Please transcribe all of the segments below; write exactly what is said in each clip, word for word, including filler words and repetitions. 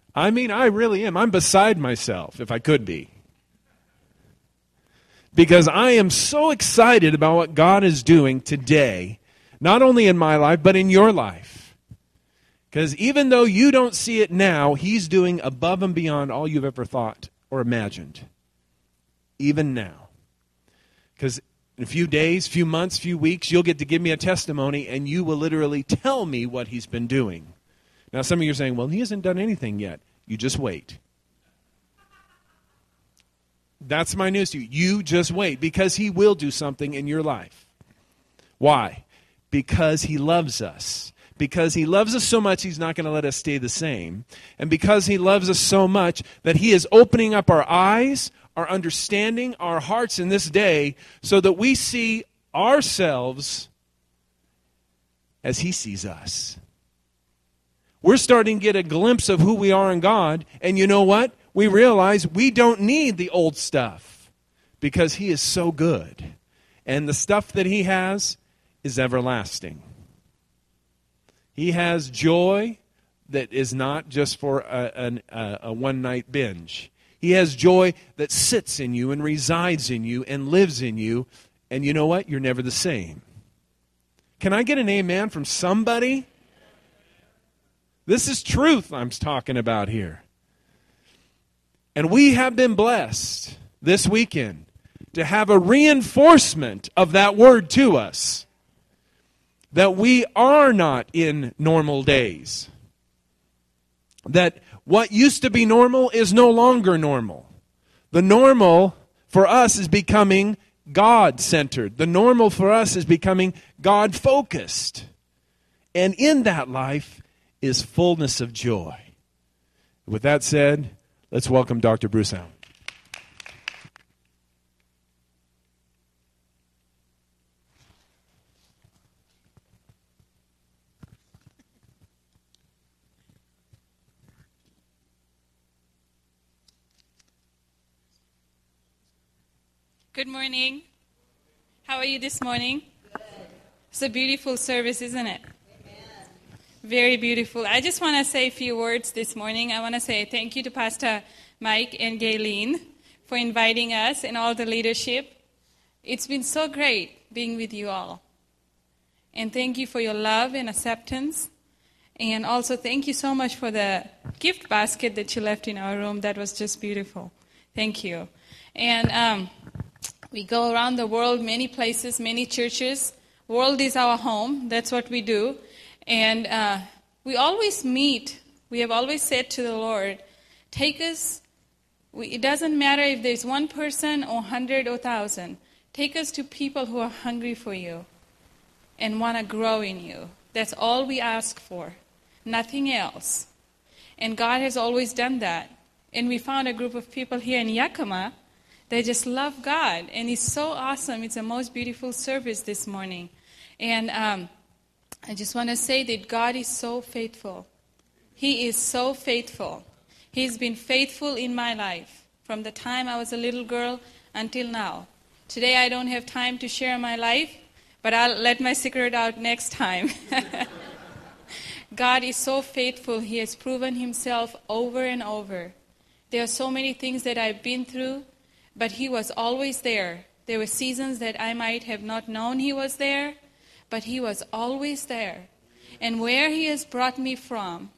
I mean, I really am. I'm beside myself, if I could be. Because I am so excited about what God is doing today, not only in my life, but in your life. Because even though you don't see it now, He's doing above and beyond all you've ever thought or imagined. Even now. Because in a few days, few months, few weeks, you'll get to give me a testimony, and you will literally tell me what He's been doing. Now, some of you are saying, well, He hasn't done anything yet. You just wait. That's my news to you. You just wait, because He will do something in your life. Why? Because He loves us. Because He loves us so much, He's not going to let us stay the same. And because He loves us so much that He is opening up our eyes, our understanding, our hearts in this day, so that we see ourselves as He sees us. We're starting to get a glimpse of who we are in God, and you know what? We realize we don't need the old stuff because He is so good. And the stuff that He has is everlasting. He has joy that is not just for a, a, a one-night binge. He has joy that sits in you and resides in you and lives in you. And you know what? You're never the same. Can I get an amen from somebody? This is truth I'm talking about here. And we have been blessed this weekend to have a reinforcement of that word to us. That we are not in normal days. That what used to be normal is no longer normal. The normal for us is becoming God-centered. The normal for us is becoming God-focused. And in that life is fullness of joy. With that said, let's welcome Doctor Bruce Allen. Good morning. How are you this morning? Good. It's a beautiful service, isn't it? Amen. Very beautiful. I just want to say a few words this morning. I want to say thank you to Pastor Mike and Gayleen for inviting us and all the leadership. It's been so great being with you all. And thank you for your love and acceptance. And also thank you so much for the gift basket that you left in our room. That was just beautiful. Thank you. And um, we go around the world, many places, many churches. World is our home. That's what we do. And uh, we always meet. We have always said to the Lord, take us. We, it doesn't matter if there's one person or hundred or thousand. Take us to people who are hungry for you and want to grow in you. That's all we ask for. Nothing else. And God has always done that. And we found a group of people here in Yakima. They just love God, and it's so awesome. It's the most beautiful service this morning. And um, I just want to say that God is so faithful. He is so faithful. He's been faithful in my life from the time I was a little girl until now. Today I don't have time to share my life, but I'll let my secret out next time. God is so faithful. He has proven Himself over and over. There are so many things that I've been through, but He was always there. There were seasons that I might have not known He was there, but He was always there. And where He has brought me from,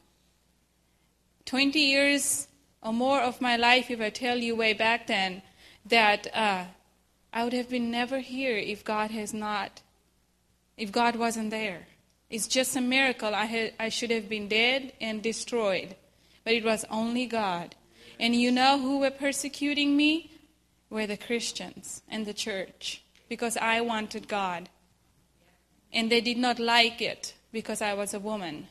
twenty years or more of my life, if I tell you way back then, that uh, I would have been never here if God has not, if God wasn't there. It's just a miracle. I, had, I should have been dead and destroyed, but it was only God. And you know who were persecuting me? Were the Christians and the church, because I wanted God. And they did not like it because I was a woman.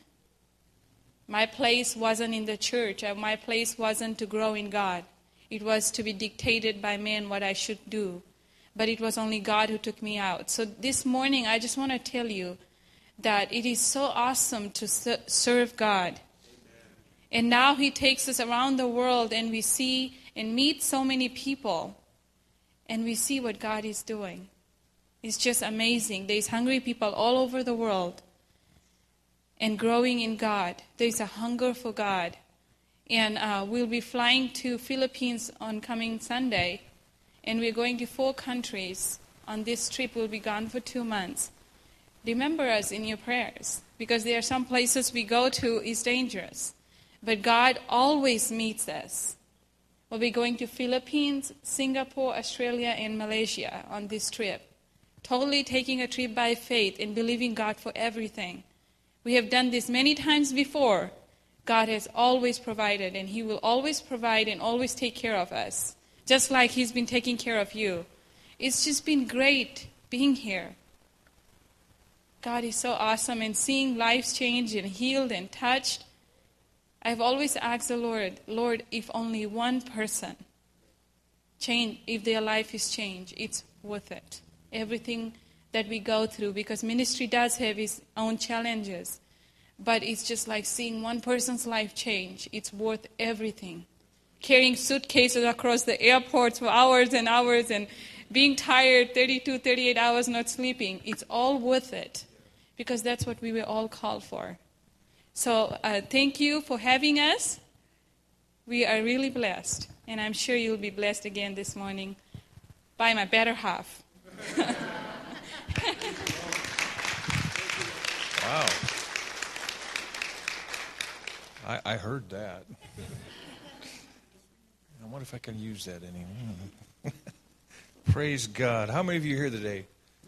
My place wasn't in the church. My place wasn't to grow in God. It was to be dictated by men what I should do. But it was only God who took me out. So this morning, I just want to tell you that it is so awesome to serve God. And now He takes us around the world, and we see and meet so many people. And we see what God is doing. It's just amazing. There's hungry people all over the world and growing in God. There's a hunger for God. And uh, we'll be flying to Philippines on coming Sunday. And we're going to four countries. On this trip, we'll be gone for two months. Remember us in your prayers, because there are some places we go to is dangerous. But God always meets us. We'll be going to Philippines, Singapore, Australia, and Malaysia on this trip. Totally taking a trip by faith and believing God for everything. We have done this many times before. God has always provided, and He will always provide and always take care of us, just like He's been taking care of you. It's just been great being here. God is so awesome, and seeing lives changed and healed and touched. I've always asked the Lord, Lord, if only one person change, if their life is changed, it's worth it. Everything that we go through, because ministry does have its own challenges, but it's just like seeing one person's life change. It's worth everything. Carrying suitcases across the airports for hours and hours and being tired, thirty-two, thirty-eight hours not sleeping, it's all worth it. Because that's what we were all called for. So uh, thank you for having us. We are really blessed. And I'm sure you'll be blessed again this morning by my better half. Wow. I, I heard that. I wonder if I can use that anymore. Praise God. How many of you are here today?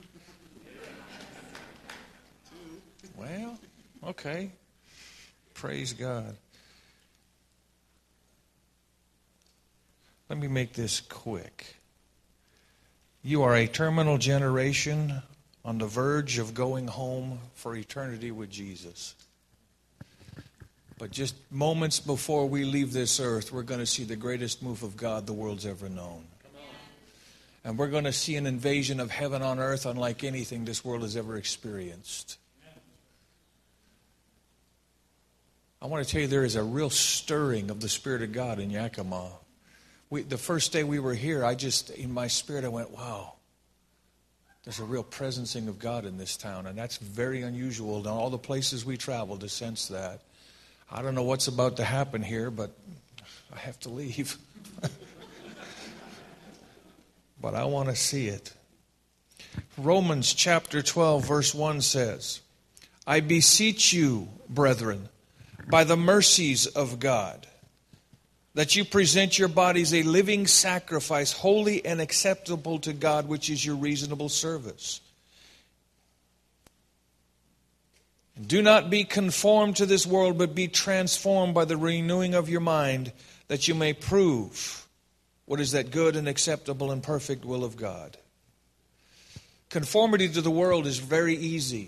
Well, okay. Praise God. Let me make this quick. You are a terminal generation on the verge of going home for eternity with Jesus. But just moments before we leave this earth, we're going to see the greatest move of God the world's ever known. And we're going to see an invasion of heaven on earth unlike anything this world has ever experienced. I want to tell you, there is a real stirring of the Spirit of God in Yakima. We, the first day we were here, I just, in my spirit, I went, wow, there's a real presencing of God in this town. And that's very unusual in all the places we travel to sense that. I don't know what's about to happen here, but I have to leave. But I want to see it. Romans chapter twelve, verse one says, I beseech you, brethren, by the mercies of God, that you present your bodies a living sacrifice, holy and acceptable to God, which is your reasonable service. Do not be conformed to this world, but be transformed by the renewing of your mind, that you may prove what is that good and acceptable and perfect will of God. Conformity to the world is very easy.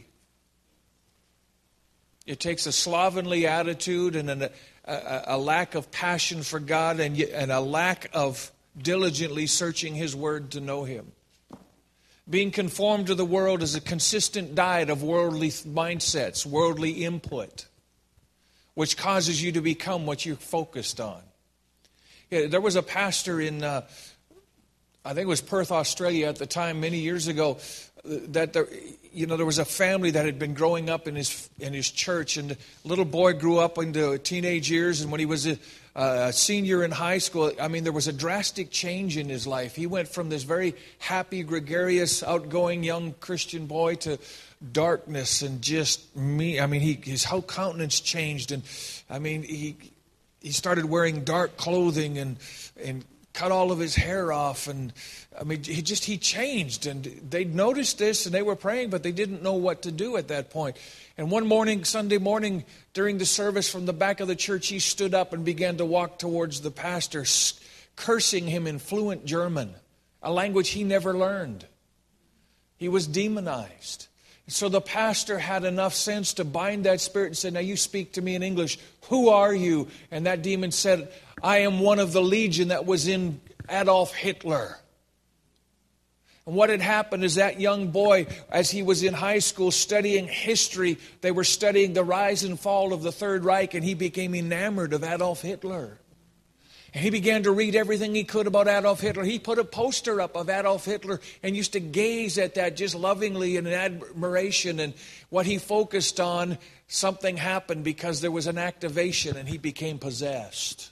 It takes a slovenly attitude and an, a, a lack of passion for God and, and a lack of diligently searching His Word to know Him. Being conformed to the world is a consistent diet of worldly mindsets, worldly input, which causes you to become what you're focused on. Yeah, there was a pastor in, uh, I think it was Perth, Australia at the time, many years ago, that there, you know, there was a family that had been growing up in his in his church, and the little boy grew up into teenage years, and when he was a, a senior in high school, I mean, there was a drastic change in his life. He went from this very happy, gregarious, outgoing young Christian boy to darkness and just me. I mean, he his whole countenance changed, and I mean, he he started wearing dark clothing and and. cut all of his hair off, and I mean, he just, he changed, and they noticed this, and they were praying, but they didn't know what to do at that point. And one morning, Sunday morning, during the service from the back of the church, he stood up and began to walk towards the pastor, cursing him in fluent German, a language he never learned. He was demonized. So the pastor had enough sense to bind that spirit and said, now you speak to me in English. Who are you? And that demon said, I am one of the legion that was in Adolf Hitler. And what had happened is that young boy, as he was in high school studying history, they were studying the rise and fall of the Third Reich, and he became enamored of Adolf Hitler. And he began to read everything he could about Adolf Hitler. He put a poster up of Adolf Hitler and used to gaze at that just lovingly and in admiration. And what he focused on, something happened because there was an activation and he became possessed.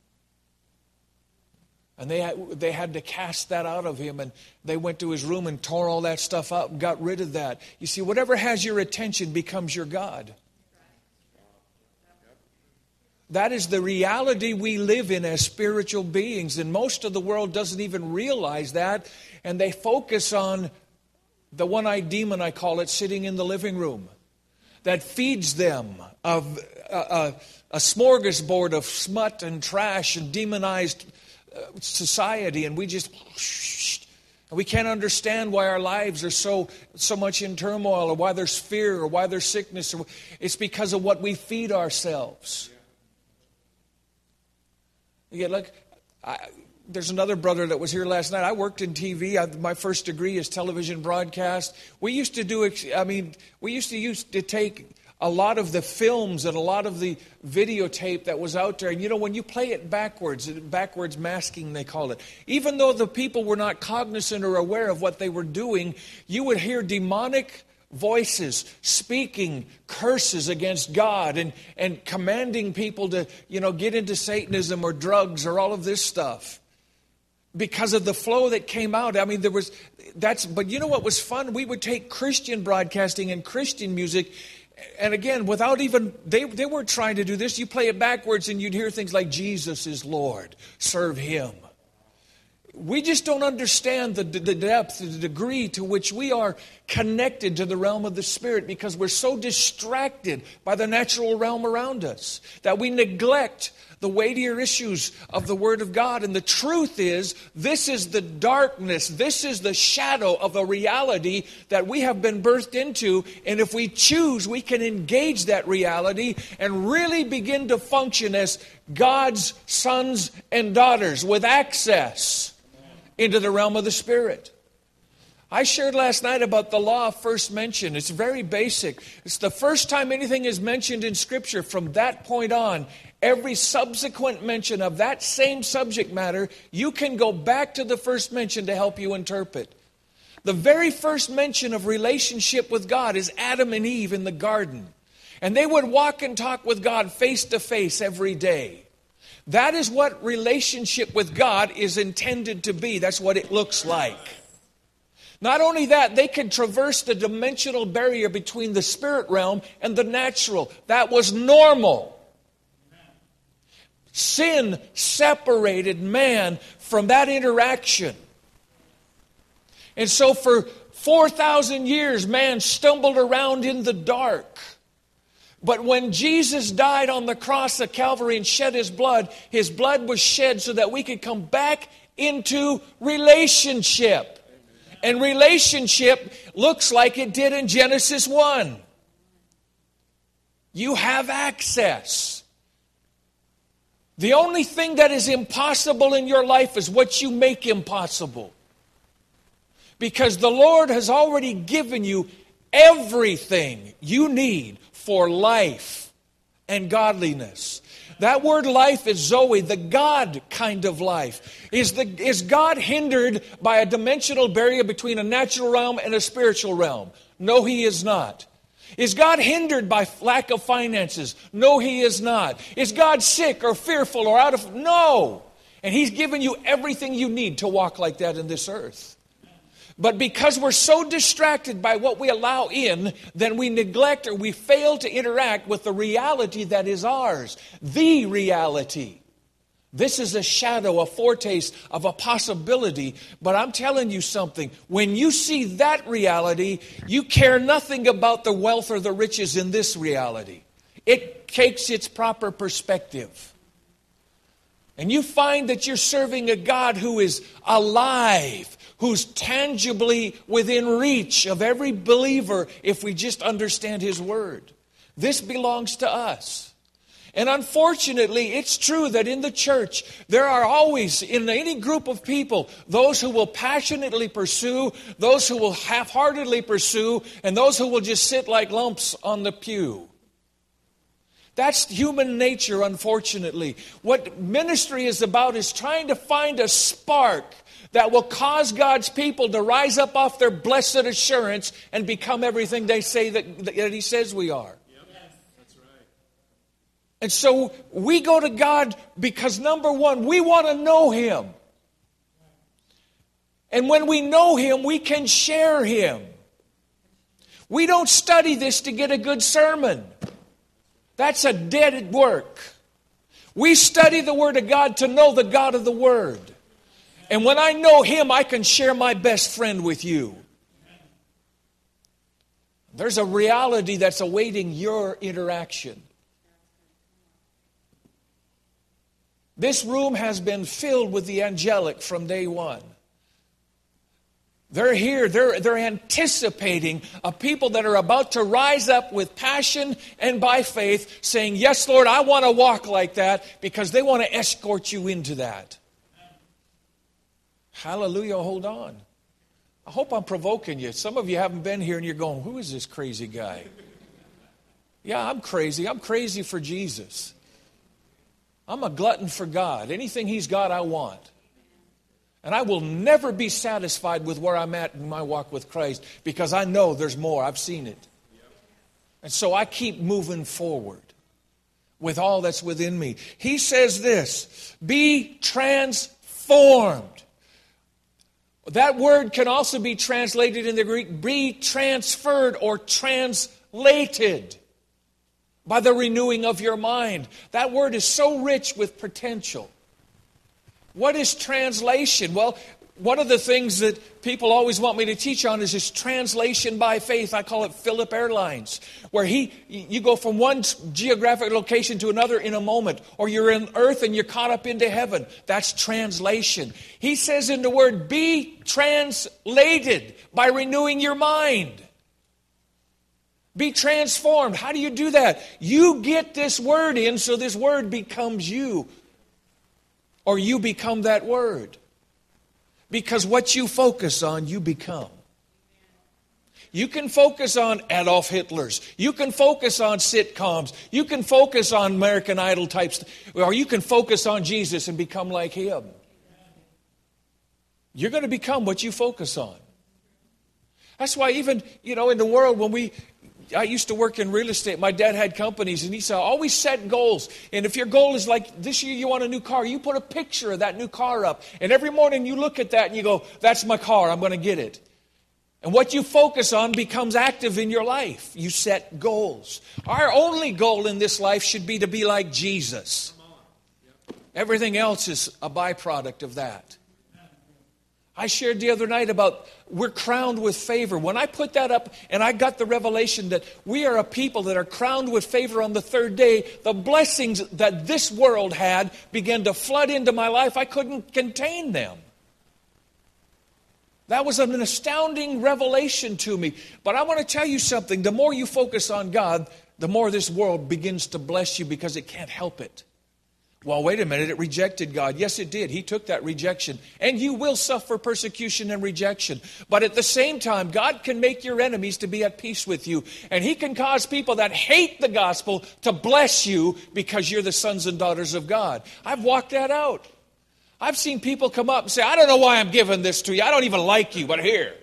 And they had, they had to cast that out of him, and they went to his room and tore all that stuff out and got rid of that. You see, whatever has your attention becomes your God. That is the reality we live in as spiritual beings, and most of the world doesn't even realize that, and they focus on the one-eyed demon, I call it, sitting in the living room that feeds them of a, a, a smorgasbord of smut and trash and demonized society, and we just we can't understand why our lives are so so much in turmoil, or why there's fear, or why there's sickness. It's because of what we feed ourselves. Yeah, look, I, there's another brother that was here last night. I worked in T V. I, my first degree is television broadcast. We used to do. I mean, we used to used to take a lot of the films and a lot of the videotape that was out there. And you know, when you play it backwards, backwards masking they call it, even though the people were not cognizant or aware of what they were doing, you would hear demonic voices speaking curses against God and, and commanding people to, you know, get into Satanism or drugs or all of this stuff. Because of the flow that came out. I mean, there was, that's, but you know what was fun? We would take Christian broadcasting and Christian music. And again, without even, they, they weren't trying to do this. You play it backwards and you'd hear things like, Jesus is Lord, serve Him. We just don't understand the, the depth, the degree to which we are connected to the realm of the Spirit, because we're so distracted by the natural realm around us that we neglect the weightier issues of the Word of God. And the truth is, this is the darkness, this is the shadow of a reality that we have been birthed into. And if we choose, we can engage that reality and really begin to function as God's sons and daughters with access into the realm of the Spirit. I shared last night about the law of first mention. It's very basic. It's the first time anything is mentioned in Scripture. From that point on, every subsequent mention of that same subject matter, you can go back to the first mention to help you interpret. The very first mention of relationship with God is Adam and Eve in the garden. And they would walk and talk with God face to face every day. That is what relationship with God is intended to be. That's what it looks like. Not only that, they could traverse the dimensional barrier between the spirit realm and the natural. That was normal. Sin separated man from that interaction. And so for four thousand years, man stumbled around in the dark. But when Jesus died on the cross of Calvary and shed His blood, His blood was shed so that we could come back into relationship. And relationship looks like it did in Genesis one. You have access. The only thing that is impossible in your life is what you make impossible. Because the Lord has already given you everything you need for life and godliness. That word life is Zoe, the God kind of life. Is, the, is God hindered by a dimensional barrier between a natural realm and a spiritual realm? No, He is not. Is God hindered by lack of finances? No, He is not. Is God sick or fearful or out of... No. And He's given you everything you need to walk like that in this earth. But because we're so distracted by what we allow in, then we neglect or we fail to interact with the reality that is ours. The reality. This is a shadow, a foretaste of a possibility. But I'm telling you something. When you see that reality, you care nothing about the wealth or the riches in this reality. It takes its proper perspective. And you find that you're serving a God who is alive, who's tangibly within reach of every believer if we just understand His Word. This belongs to us. And unfortunately, it's true that in the church, there are always, in any group of people, those who will passionately pursue, those who will half-heartedly pursue, and those who will just sit like lumps on the pew. That's human nature, unfortunately. What ministry is about is trying to find a spark that will cause God's people to rise up off their blessed assurance and become everything they say that, that He says we are. Yep. Yes. That's right. And so we go to God because, number one, we want to know Him. And when we know Him, we can share Him. We don't study this to get a good sermon. That's a dead work. We study the Word of God to know the God of the Word. And when I know Him, I can share my best friend with you. There's a reality that's awaiting your interaction. This room has been filled with the angelic from day one. They're here, they're, they're anticipating a people that are about to rise up with passion and by faith, saying, yes, Lord, I want to walk like that, because they want to escort you into that. Hallelujah, hold on. I hope I'm provoking you. Some of you haven't been here and you're going, who is this crazy guy? Yeah, I'm crazy. I'm crazy for Jesus. I'm a glutton for God. Anything He's got, I want. And I will never be satisfied with where I'm at in my walk with Christ, because I know there's more. I've seen it. And so I keep moving forward with all that's within me. He says this, be transformed. That word can also be translated in the Greek, be transferred or translated by the renewing of your mind. That word is so rich with potential. What is translation? Well, one of the things that people always want me to teach on is this translation by faith. I call it Philip Airlines, where he, you go from one geographic location to another in a moment, or you're in earth and you're caught up into heaven. That's translation. He says in the word, be translated by renewing your mind. Be transformed. How do you do that? You get this word in so this word becomes you. Or you become that word. Because what you focus on, you become. You can focus on Adolf Hitler's. You can focus on sitcoms. You can focus on American Idol types. Or you can focus on Jesus and become like Him. You're going to become what you focus on. That's why even, you know, in the world when we... I used to work in real estate. My dad had companies, and he said, always set goals. And if your goal is like, this year you want a new car, you put a picture of that new car up. And every morning you look at that and you go, that's my car, I'm going to get it. And what you focus on becomes active in your life. You set goals. Our only goal in this life should be to be like Jesus. Everything else is a byproduct of that. I shared the other night about we're crowned with favor. When I put that up and I got the revelation that we are a people that are crowned with favor on the third day, the blessings that this world had began to flood into my life. I couldn't contain them. That was an astounding revelation to me. But I want to tell you something. The more you focus on God, the more this world begins to bless you because it can't help it. Well, wait a minute, it rejected God. Yes, it did. He took that rejection. And you will suffer persecution and rejection. But at the same time, God can make your enemies to be at peace with you. And He can cause people that hate the gospel to bless you because you're the sons and daughters of God. I've walked that out. I've seen people come up and say, I don't know why I'm giving this to you. I don't even like you, but here.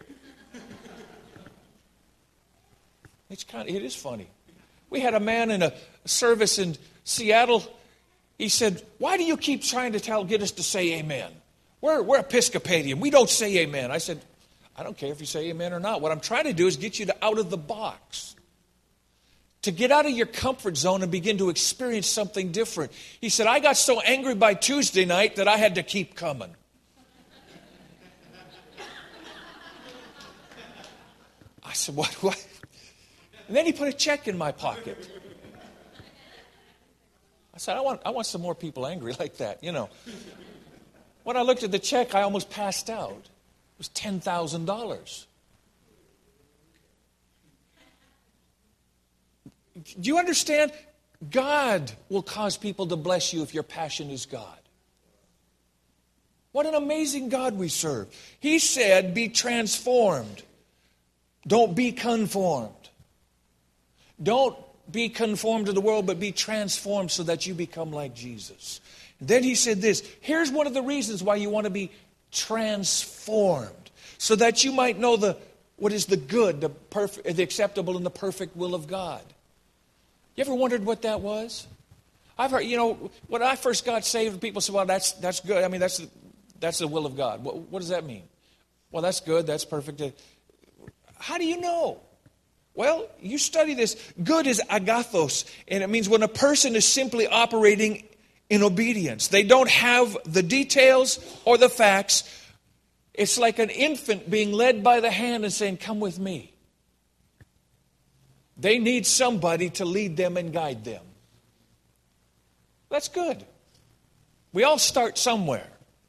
It's kind of, it is funny. We had a man in a service in Seattle. He said, why do you keep trying to tell, get us to say amen? We're, we're Episcopalian. We don't say amen. I said, I don't care if you say amen or not. What I'm trying to do is get you to out of the box. To get out of your comfort zone and begin to experience something different. He said, I got so angry by Tuesday night that I had to keep coming. I said, what, what? And then he put a check in my pocket. I said, I want, I want some more people angry like that, you know. When I looked at the check, I almost passed out. It was ten thousand dollars. Do you understand? God will cause people to bless you if your passion is God. What an amazing God we serve. He said, be transformed. Don't be conformed. Don't be conformed to the world, but be transformed so that you become like Jesus. And then he said this, here's one of the reasons why you want to be transformed, so that you might know the what is the good, the perfect, the acceptable, and the perfect will of God. You ever wondered what that was? I've heard, you know, when I first got saved, people said, well, that's that's good. I mean, that's, that's the will of God. What, what does that mean? Well, that's good, that's perfect. How do you know? Well, you study this. Good is agathos, and it means when a person is simply operating in obedience. They don't have the details or the facts. It's like an infant being led by the hand and saying, come with me. They need somebody to lead them and guide them. That's good. We all start somewhere.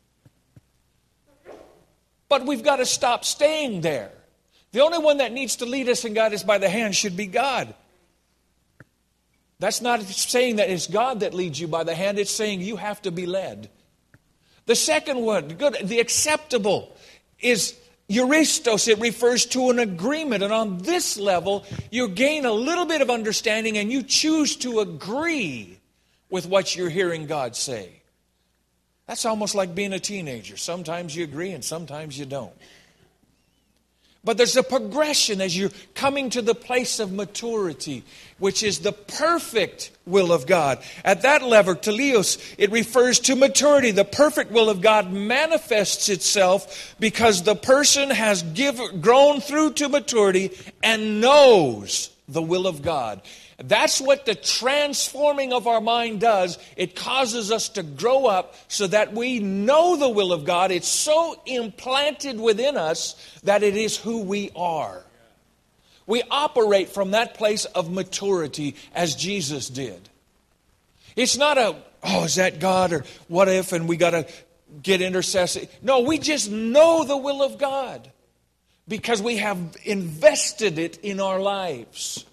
But we've got to stop staying there. The only one that needs to lead us and guide us by the hand should be God. That's not saying that it's God that leads you by the hand. It's saying you have to be led. The second one, good, the acceptable, is euristos. It refers to an agreement. And on this level, you gain a little bit of understanding and you choose to agree with what you're hearing God say. That's almost like being a teenager. Sometimes you agree and sometimes you don't. But there's a progression as you're coming to the place of maturity, which is the perfect will of God. At that level, teleos, it refers to maturity. The perfect will of God manifests itself because the person has give, grown through to maturity and knows the will of God. That's what the transforming of our mind does. It causes us to grow up so that we know the will of God. It's so implanted within us that it is who we are. We operate from that place of maturity as Jesus did. It's not a, oh, is that God or what if, and we got to get intercession. No, we just know the will of God because we have invested it in our lives.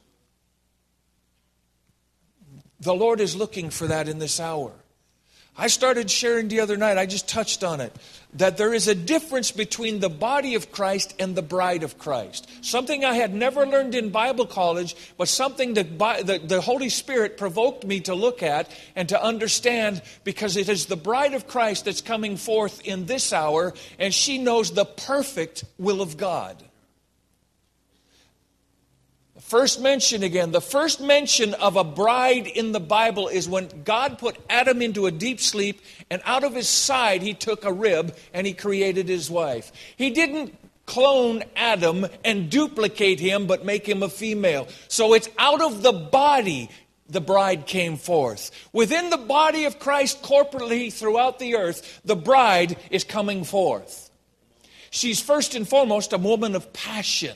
The Lord is looking for that in this hour. I started sharing the other night, I just touched on it, that there is a difference between the body of Christ and the bride of Christ. Something I had never learned in Bible college, but something that the, the Holy Spirit provoked me to look at and to understand, because it is the bride of Christ that's coming forth in this hour, and she knows the perfect will of God. First mention again, the first mention of a bride in the Bible is when God put Adam into a deep sleep, and out of his side he took a rib and he created his wife. He didn't clone Adam and duplicate him but make him a female. So it's out of the body the bride came forth. Within the body of Christ corporately throughout the earth, the bride is coming forth. She's first and foremost a woman of passion.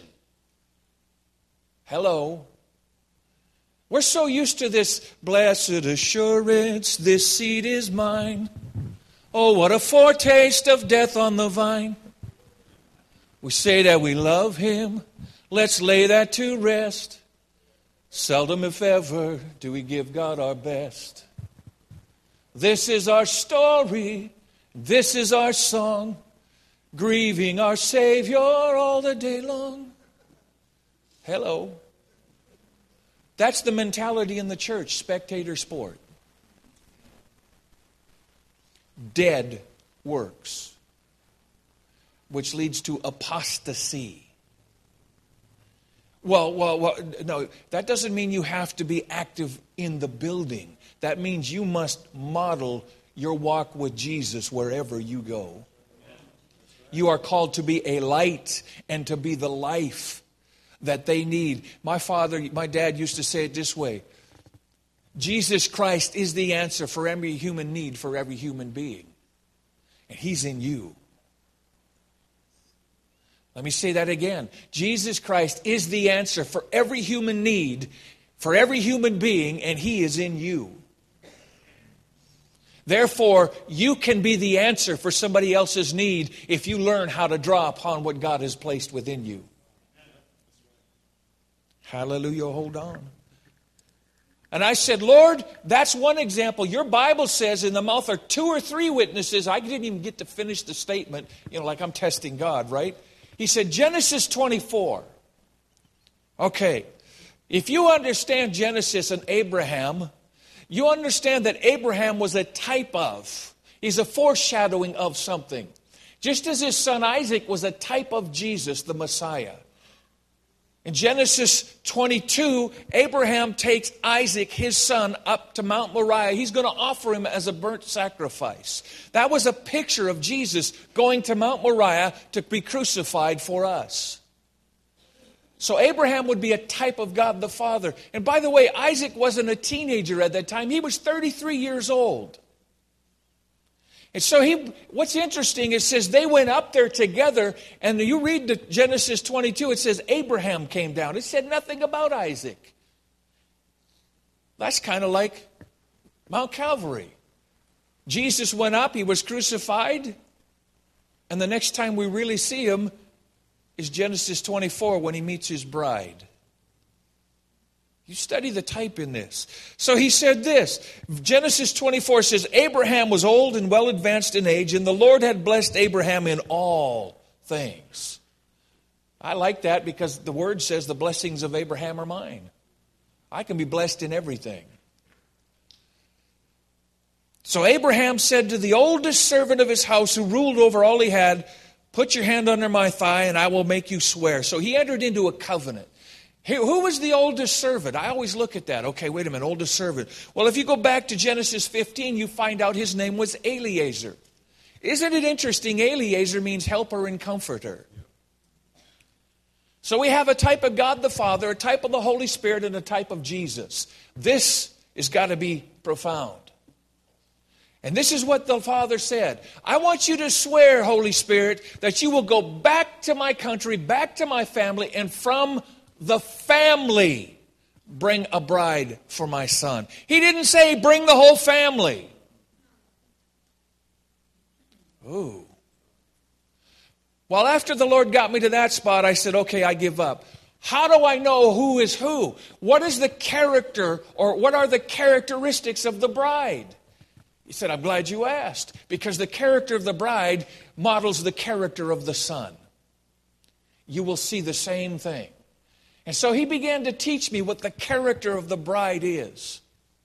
Hello. We're so used to this blessed assurance, this seed is mine. Oh, what a foretaste of death on the vine. We say that we love him. Let's lay that to rest. Seldom, if ever, do we give God our best. This is our story. This is our song. Grieving our Savior all the day long. Hello. That's the mentality in the church, spectator sport. Dead works, which leads to apostasy. Well, well, well, no, that doesn't mean you have to be active in the building. That means you must model your walk with Jesus wherever you go. You are called to be a light and to be the life that they need. My father, my dad used to say it this way. Jesus Christ is the answer for every human need for every human being. And he's in you. Let me say that again. Jesus Christ is the answer for every human need, for every human being, and he is in you. Therefore, you can be the answer for somebody else's need if you learn how to draw upon what God has placed within you. Hallelujah, hold on. And I said, Lord, that's one example. Your Bible says in the mouth are two or three witnesses. I didn't even get to finish the statement, you know, like I'm testing God, right? He said, Genesis twenty-four. Okay. If you understand Genesis and Abraham, you understand that Abraham was a type of, he's a foreshadowing of something. Just as his son Isaac was a type of Jesus, the Messiah. In Genesis twenty-two, Abraham takes Isaac, his son, up to Mount Moriah. He's going to offer him as a burnt sacrifice. That was a picture of Jesus going to Mount Moriah to be crucified for us. So Abraham would be a type of God the Father. And by the way, Isaac wasn't a teenager at that time. He was thirty-three years old. And so he, what's interesting, it says they went up there together, and you read the Genesis twenty-two, it says Abraham came down. It said nothing about Isaac. That's kind of like Mount Calvary. Jesus went up, he was crucified, and the next time we really see him is Genesis twenty-four when he meets his bride. You study the type in this. So he said this. Genesis twenty-four says, Abraham was old and well advanced in age, and the Lord had blessed Abraham in all things. I like that because the word says the blessings of Abraham are mine. I can be blessed in everything. So Abraham said to the oldest servant of his house who ruled over all he had, put your hand under my thigh and I will make you swear. So he entered into a covenant. Who was the oldest servant? I always look at that. Okay, wait a minute, oldest servant. Well, if you go back to Genesis fifteen, you find out his name was Eliezer. Isn't it interesting? Eliezer means helper and comforter. So we have a type of God the Father, a type of the Holy Spirit, and a type of Jesus. This has got to be profound. And this is what the Father said. I want you to swear, Holy Spirit, that you will go back to my country, back to my family, and from the family bring a bride for my son. He didn't say bring the whole family. Ooh. Well, after the Lord got me to that spot, I said, okay, I give up. How do I know who is who? What is the character, or what are the characteristics of the bride? He said, I'm glad you asked, because the character of the bride models the character of the son. You will see the same thing. And so he began to teach me what the character of the bride is.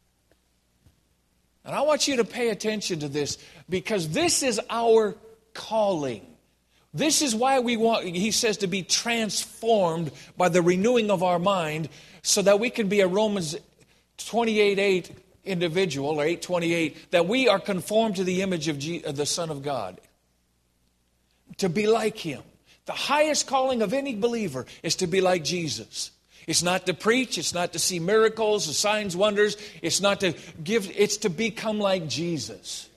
And I want you to pay attention to this, because this is our calling. This is why we want, he says, to be transformed by the renewing of our mind, so that we can be a Romans twenty-eight eight individual, or eight twenty-eight, that we are conformed to the image of, G, of the Son of God. To be like him. The highest calling of any believer is to be like Jesus. It's not to preach. It's not to see miracles, signs, wonders. It's not to give. It's to become like Jesus.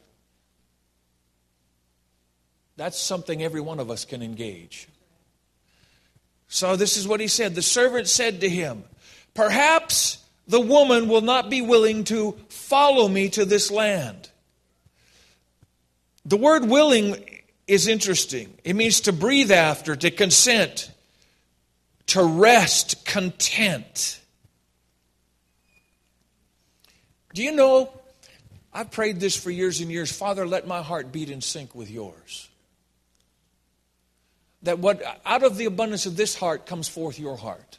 That's something every one of us can engage. So this is what he said. The servant said to him, perhaps the woman will not be willing to follow me to this land. The word willing is interesting. It means to breathe after, to consent, to rest, content. Do you know, I've prayed this for years and years. Father, let my heart beat in sync with yours. That what out of the abundance of this heart comes forth your heart.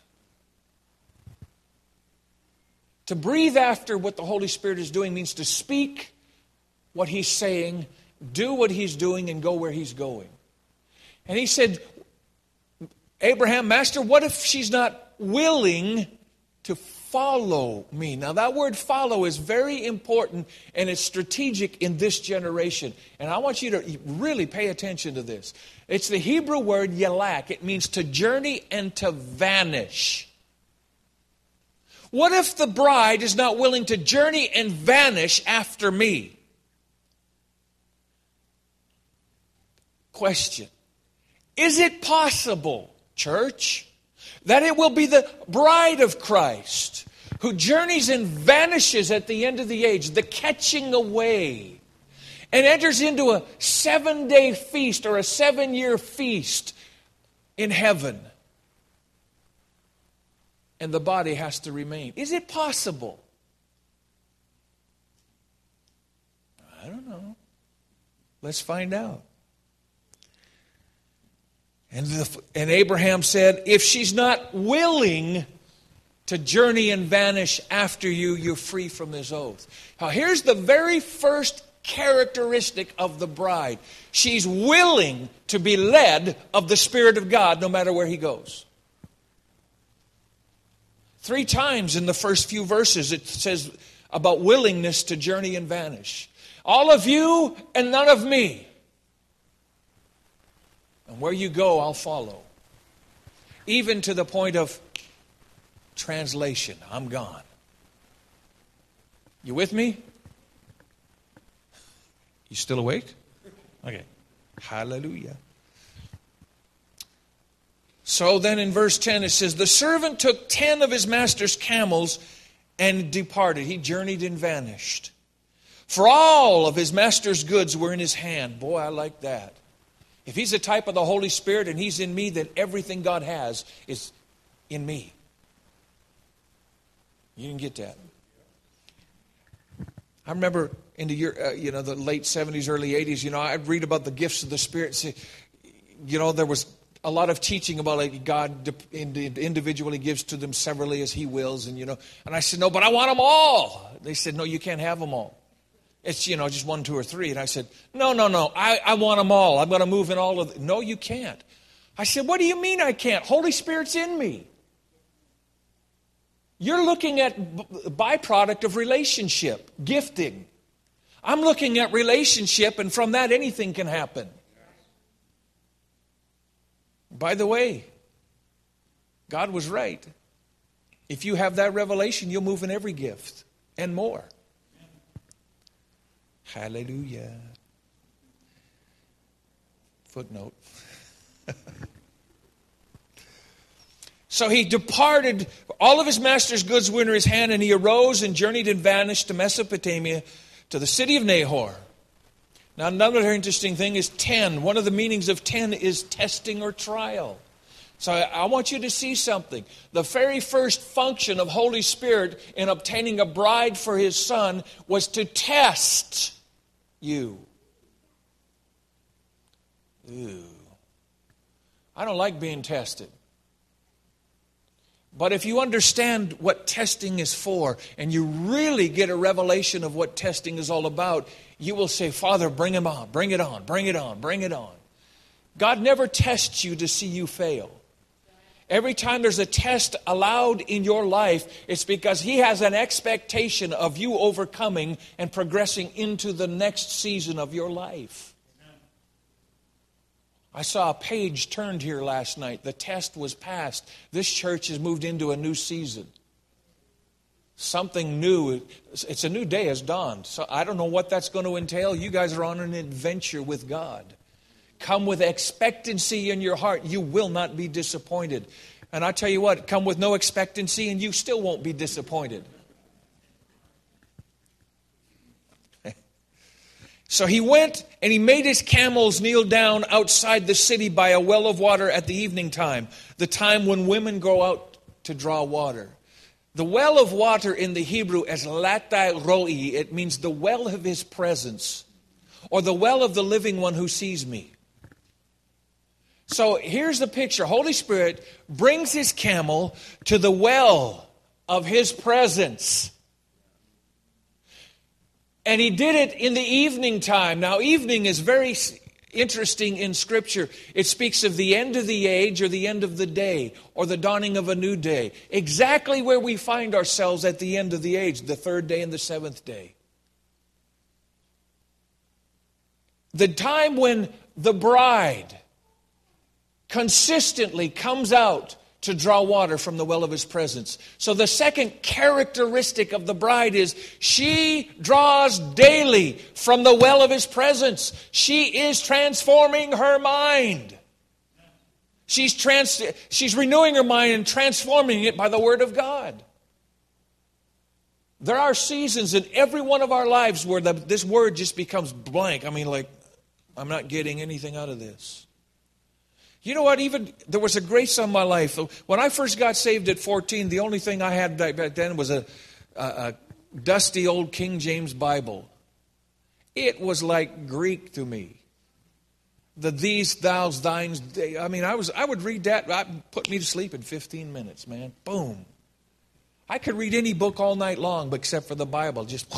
To breathe after what the Holy Spirit is doing means to speak what he's saying, do what he's doing, and go where he's going. And he said, Abraham, Master, what if she's not willing to follow me? Now that word follow is very important, and it's strategic in this generation. And I want you to really pay attention to this. It's the Hebrew word yalak. It means to journey and to vanish. What if the bride is not willing to journey and vanish after me? Question. Is it possible, church, that it will be the bride of Christ who journeys and vanishes at the end of the age, the catching away, and enters into a seven-day feast or a seven-year feast in heaven? And the body has to remain. Is it possible? I don't know. Let's find out. And, the, and Abraham said, if she's not willing to journey and vanish after you, you're free from this oath. Now, here's the very first characteristic of the bride. She's willing to be led of the Spirit of God no matter where He goes. Three times in the first few verses it says about willingness to journey and vanish. All of you and none of me. And where you go, I'll follow. Even to the point of translation. I'm gone. You with me? You still awake? Okay. Hallelujah. So then in verse ten it says, the servant took ten of his master's camels and departed. He journeyed and vanished. For all of his master's goods were in his hand. Boy, I like that. If he's a type of the Holy Spirit and he's in me, then everything God has is in me. You didn't get that. I remember in the year, uh, you know, the late seventies, early eighties, you know, I'd read about the gifts of the Spirit. And say, you know, there was a lot of teaching about like God individually gives to them severally as He wills, and you know. And I said, no, but I want them all. They said, no, you can't have them all. It's, you know, just one, two, or three. And I said, no, no, no, I, I want them all. I'm going to move in all of them. No, you can't. I said, what do you mean I can't? Holy Spirit's in me. You're looking at byproduct of relationship, gifting. I'm looking at relationship, and from that anything can happen. By the way, God was right. If you have that revelation, you'll move in every gift and more. Hallelujah. Footnote. So he departed, all of his master's goods were in his hand, and he arose and journeyed and vanished to Mesopotamia, to the city of Nahor. Now another interesting thing is ten. One of the meanings of ten is testing or trial. So I want you to see something. The very first function of Holy Spirit in obtaining a bride for His Son was to test you. Ooh. I don't like being tested. But if you understand what testing is for, and you really get a revelation of what testing is all about, you will say, Father, bring him on, bring it on, bring it on, bring it on. God never tests you to see you fail. Every time there's a test allowed in your life, it's because He has an expectation of you overcoming and progressing into the next season of your life. I saw a page turned here last night. The test was passed. This church has moved into a new season. Something new. It's a new day has dawned. So I don't know what that's going to entail. You guys are on an adventure with God. Come with expectancy in your heart. You will not be disappointed. And I tell you what, come with no expectancy and you still won't be disappointed. So he went and he made his camels kneel down outside the city by a well of water at the evening time, the time when women go out to draw water. The well of water in the Hebrew is latai roi. It means the well of His presence, or the well of the living one who sees me. So here's the picture. Holy Spirit brings His camel to the well of His presence. And He did it in the evening time. Now, evening is very interesting in Scripture. It speaks of the end of the age or the end of the day or the dawning of a new day. Exactly where we find ourselves at the end of the age, the third day and the seventh day. The time when the bride consistently comes out to draw water from the well of His presence. So the second characteristic of the bride is she draws daily from the well of His presence. She is transforming her mind. She's trans- she's renewing her mind and transforming it by the Word of God. There are seasons in every one of our lives where the, this Word just becomes blank. I mean, like, I'm not getting anything out of this. You know what? Even there was a grace on my life. When I first got saved at fourteen, the only thing I had back then was a, a, a dusty old King James Bible. It was like Greek to me. The these, thous, thines. They, I mean, I was I would read that. That put me to sleep in fifteen minutes, man. Boom. I could read any book all night long, but except for the Bible. Just,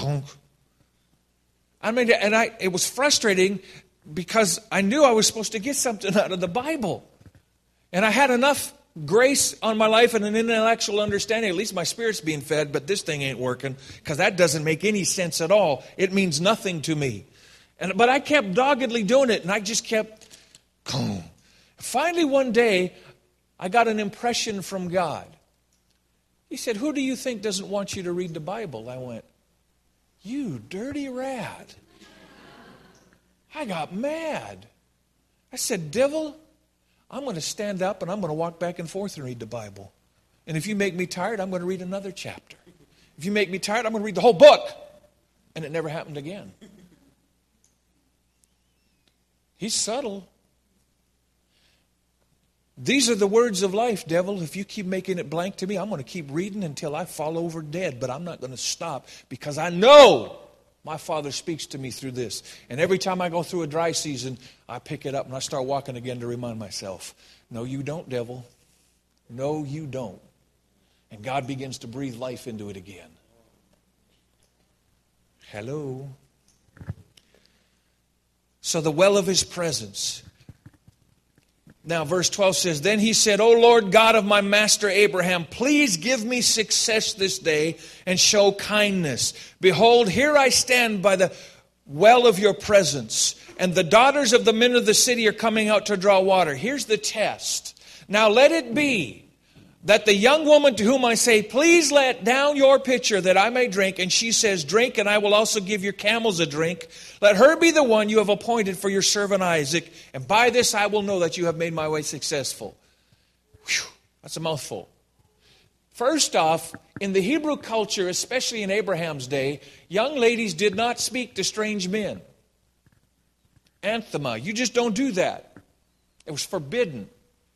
I mean, and I, it was frustrating because I knew I was supposed to get something out of the Bible. And I had enough grace on my life and an intellectual understanding. At least my spirit's being fed, but this thing ain't working because that doesn't make any sense at all. It means nothing to me. And But I kept doggedly doing it, and I just kept... Finally, one day, I got an impression from God. He said, who do you think doesn't want you to read the Bible? I went, you dirty rat. I got mad. I said, devil, I'm going to stand up and I'm going to walk back and forth and read the Bible. And if you make me tired, I'm going to read another chapter. If you make me tired, I'm going to read the whole book. And it never happened again. He's subtle. These are the words of life, devil. If you keep making it blank to me, I'm going to keep reading until I fall over dead. But I'm not going to stop because I know my Father speaks to me through this. And every time I go through a dry season, I pick it up and I start walking again to remind myself, no, you don't, devil. No, you don't. And God begins to breathe life into it again. Hello. So the well of His presence. Now, verse twelve says, then he said, O Lord God of my master Abraham, please give me success this day and show kindness. Behold, here I stand by the well of your presence, and the daughters of the men of the city are coming out to draw water. Here's the test. Now let it be that the young woman to whom I say, please let down your pitcher that I may drink, and she says, drink, and I will also give your camels a drink. Let her be the one you have appointed for your servant Isaac, and by this I will know that you have made my way successful. Whew, that's a mouthful. First off, in the Hebrew culture, especially in Abraham's day, young ladies did not speak to strange men. Anathema, you just don't do that. It was forbidden.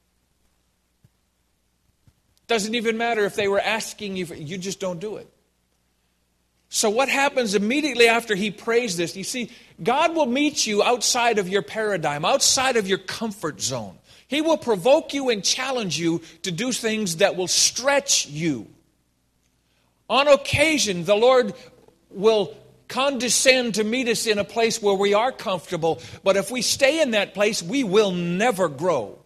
Doesn't even matter if they were asking you, for, you just don't do it. So what happens immediately after he prays this? You see, God will meet you outside of your paradigm, outside of your comfort zone. He will provoke you and challenge you to do things that will stretch you. On occasion, the Lord will condescend to meet us in a place where we are comfortable, but if we stay in that place, we will never grow.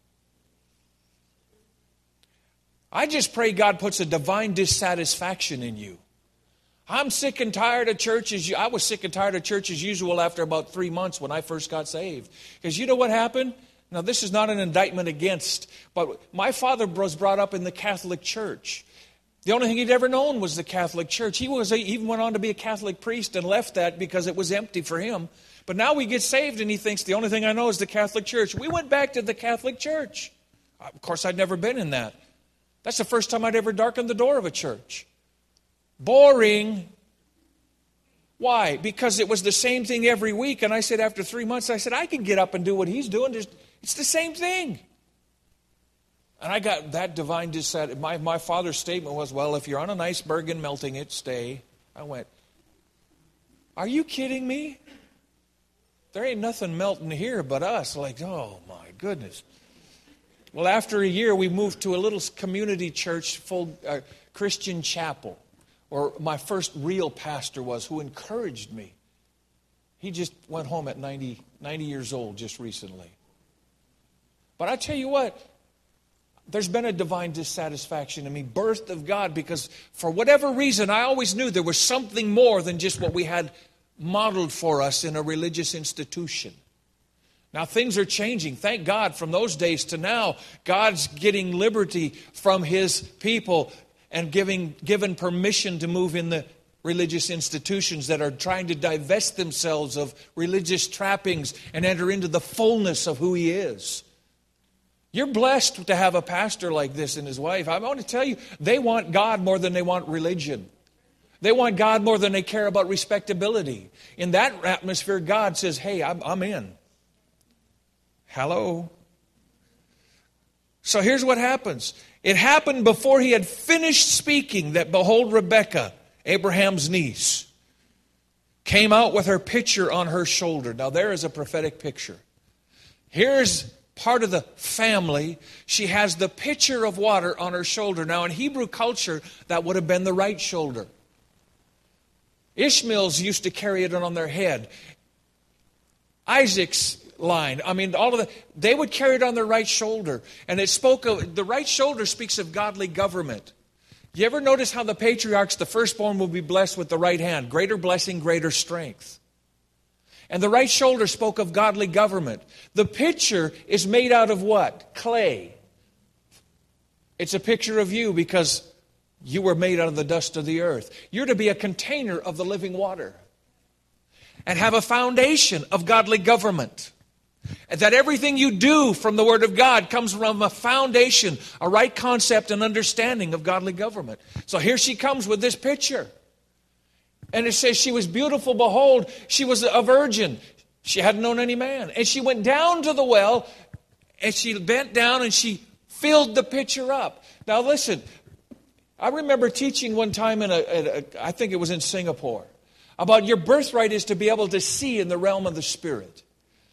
I just pray God puts a divine dissatisfaction in you. I'm sick and tired of church as I was sick and tired of church as usual after about three months when I first got saved. Because you know what happened? Now this is not an indictment against, but my father was brought up in the Catholic Church. The only thing he'd ever known was the Catholic Church. He was he even went on to be a Catholic priest and left that because it was empty for him. But now we get saved and he thinks the only thing I know is the Catholic Church. We went back to the Catholic Church. Of course, I'd never been in that. That's the first time I'd ever darkened the door of a church. Boring. Why? Because it was the same thing every week. And I said after three months, I said, I can get up and do what he's doing. There's, it's the same thing. And I got that divine dissatisfaction. My, my father's statement was, well, if you're on an iceberg and melting it, stay. I went, are you kidding me? There ain't nothing melting here but us. Like, oh my goodness. Well, after a year, we moved to a little community church, full uh, Christian chapel, where my first real pastor was, who encouraged me. He just went home at ninety, ninety years old just recently. But I tell you what, there's been a divine dissatisfaction in me, birthed of God, because for whatever reason, I always knew there was something more than just what we had modeled for us in a religious institution. Now things are changing. Thank God from those days to now. God's getting liberty from His people and giving given permission to move in the religious institutions that are trying to divest themselves of religious trappings and enter into the fullness of who He is. You're blessed to have a pastor like this and his wife. I want to tell you, they want God more than they want religion. They want God more than they care about respectability. In that atmosphere, God says, hey, I'm, I'm in. Hello? So here's what happens. It happened before he had finished speaking that, behold, Rebekah, Abraham's niece, came out with her pitcher on her shoulder. Now there is a prophetic picture. Here's part of the family. She has the pitcher of water on her shoulder. Now, in Hebrew culture, that would have been the right shoulder. Ishmael's used to carry it on their head. Isaac's line, I mean, all of the, they would carry it on their right shoulder. And it spoke of, the right shoulder speaks of godly government. You ever notice how the patriarchs, the firstborn, will be blessed with the right hand? Greater blessing, greater strength. And the right shoulder spoke of godly government. The pitcher is made out of what? Clay. It's a picture of you because you were made out of the dust of the earth. You're to be a container of the living water and have a foundation of godly government. And that everything you do from the Word of God comes from a foundation, a right concept and understanding of godly government. So here she comes with this picture. And it says she was beautiful. Behold, she was a virgin. She hadn't known any man. And she went down to the well, and she bent down, and she filled the pitcher up. Now listen, I remember teaching one time, in a, a, I think it was in Singapore, about your birthright is to be able to see in the realm of the Spirit.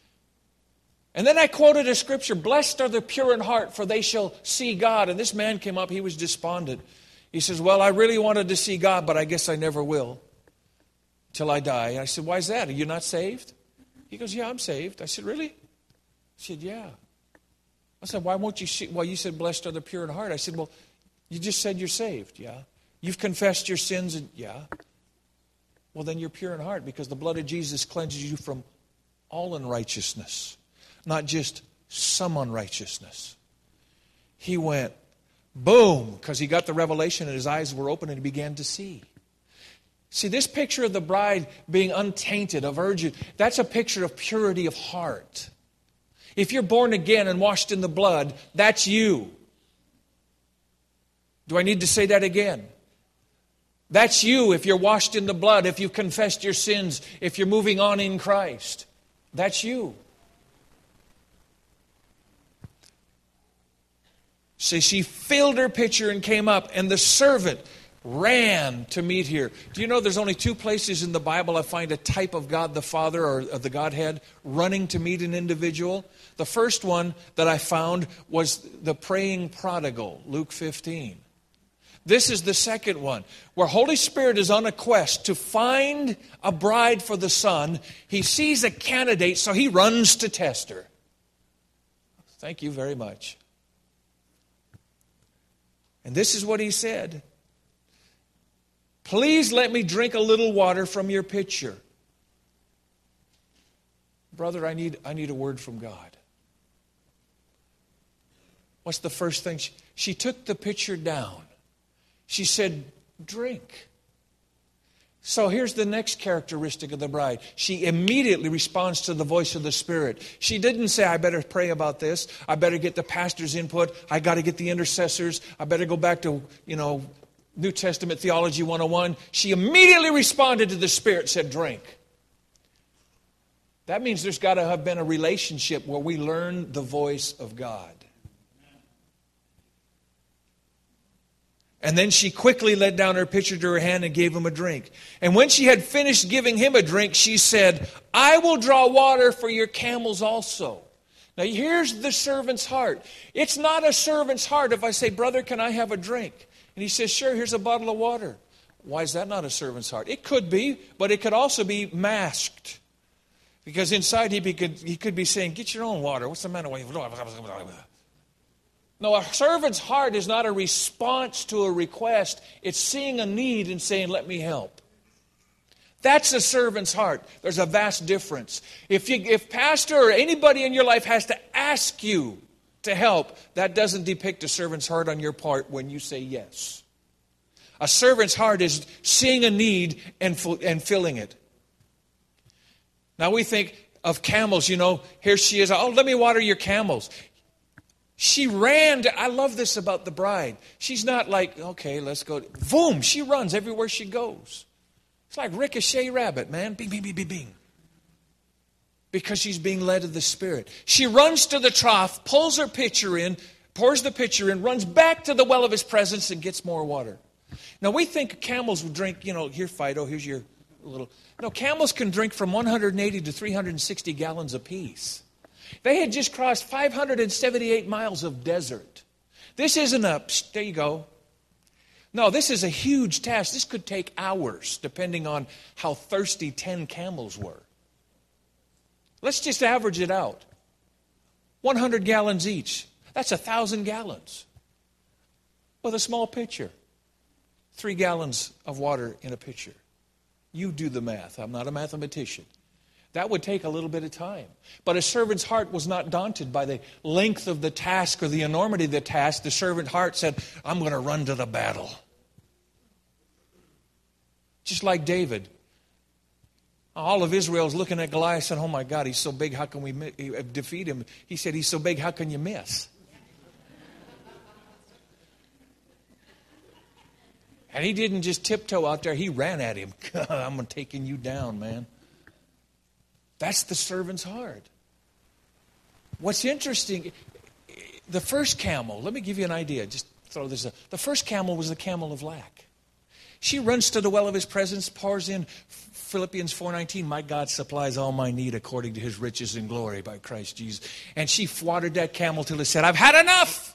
And then I quoted a scripture, blessed are the pure in heart, for they shall see God. And this man came up, he was despondent. He says, well, I really wanted to see God, but I guess I never will till I die. And I said, why is that? Are you not saved? He goes, yeah, I'm saved. I said, really? He said, yeah. I said, why won't you see? Well, you said, blessed are the pure in heart. I said, well, you just said you're saved, yeah. You've confessed your sins, and yeah. Well, then you're pure in heart because the blood of Jesus cleanses you from all unrighteousness, not just some unrighteousness. He went, boom, because he got the revelation and his eyes were open and he began to see. See, this picture of the bride being untainted, a virgin, that's a picture of purity of heart. If you're born again and washed in the blood, that's you. Do I need to say that again? That's you if you're washed in the blood, if you've confessed your sins, if you're moving on in Christ. That's you. See, she filled her pitcher and came up, and the servant ran to meet her. Do you know there's only two places in the Bible I find a type of God the Father or of the Godhead running to meet an individual? The first one that I found was the praying prodigal, Luke fifteen. This is the second one, where Holy Spirit is on a quest to find a bride for the Son. He sees a candidate, so he runs to test her. Thank you very much. And this is what he said. Please let me drink a little water from your pitcher. Brother, I need, I need a word from God. What's the first thing? She, she took the pitcher down. She said, drink. So here's the next characteristic of the bride. She immediately responds to the voice of the Spirit. She didn't say, I better pray about this. I better get the pastor's input. I got to get the intercessors. I better go back to, you know, New Testament Theology one oh one. She immediately responded to the Spirit, said, drink. That means there's got to have been a relationship where we learn the voice of God. And then she quickly let down her pitcher to her hand and gave him a drink. And when she had finished giving him a drink, she said, I will draw water for your camels also. Now here's the servant's heart. It's not a servant's heart if I say, brother, can I have a drink? And he says, sure, here's a bottle of water. Why is that not a servant's heart? It could be, but it could also be masked. Because inside he could, he could be saying, get your own water. What's the matter with you? No, a servant's heart is not a response to a request. It's seeing a need and saying, let me help. That's a servant's heart. There's a vast difference. If you, if pastor or anybody in your life has to ask you to help, that doesn't depict a servant's heart on your part when you say yes. A servant's heart is seeing a need and, and filling it. Now we think of camels, you know, here she is. Oh, let me water your camels. She ran to, I love this about the bride. She's not like, okay, let's go. Boom, she runs everywhere she goes. It's like Ricochet Rabbit, man. Bing, bing, bing, bing, bing. Because she's being led of the Spirit. She runs to the trough, pulls her pitcher in, pours the pitcher in, runs back to the well of His presence and gets more water. Now we think camels would drink, you know, here Fido, here's your little. No, camels can drink from one hundred eighty to three hundred sixty gallons apiece. They had just crossed five hundred seventy-eight miles of desert. This isn't a, there you go. No, this is a huge task. This could take hours, depending on how thirsty ten camels were. Let's just average it out. one hundred gallons each. That's one thousand gallons. With a small pitcher. Three gallons of water in a pitcher. You do the math. I'm not a mathematician. That would take a little bit of time. But a servant's heart was not daunted by the length of the task or the enormity of the task. The servant's heart said, I'm going to run to the battle. Just like David. All of Israel's looking at Goliath and said, oh my God, he's so big, how can we defeat him? He said, he's so big, how can you miss? And he didn't just tiptoe out there, he ran at him. I'm taking you down, man. That's the servant's heart. What's interesting, the first camel, let me give you an idea. Just throw this up. The first camel was the camel of lack. She runs to the well of his presence, pours in Philippians four nineteen, my God supplies all my need according to his riches and glory by Christ Jesus. And she watered that camel till it said, I've had enough.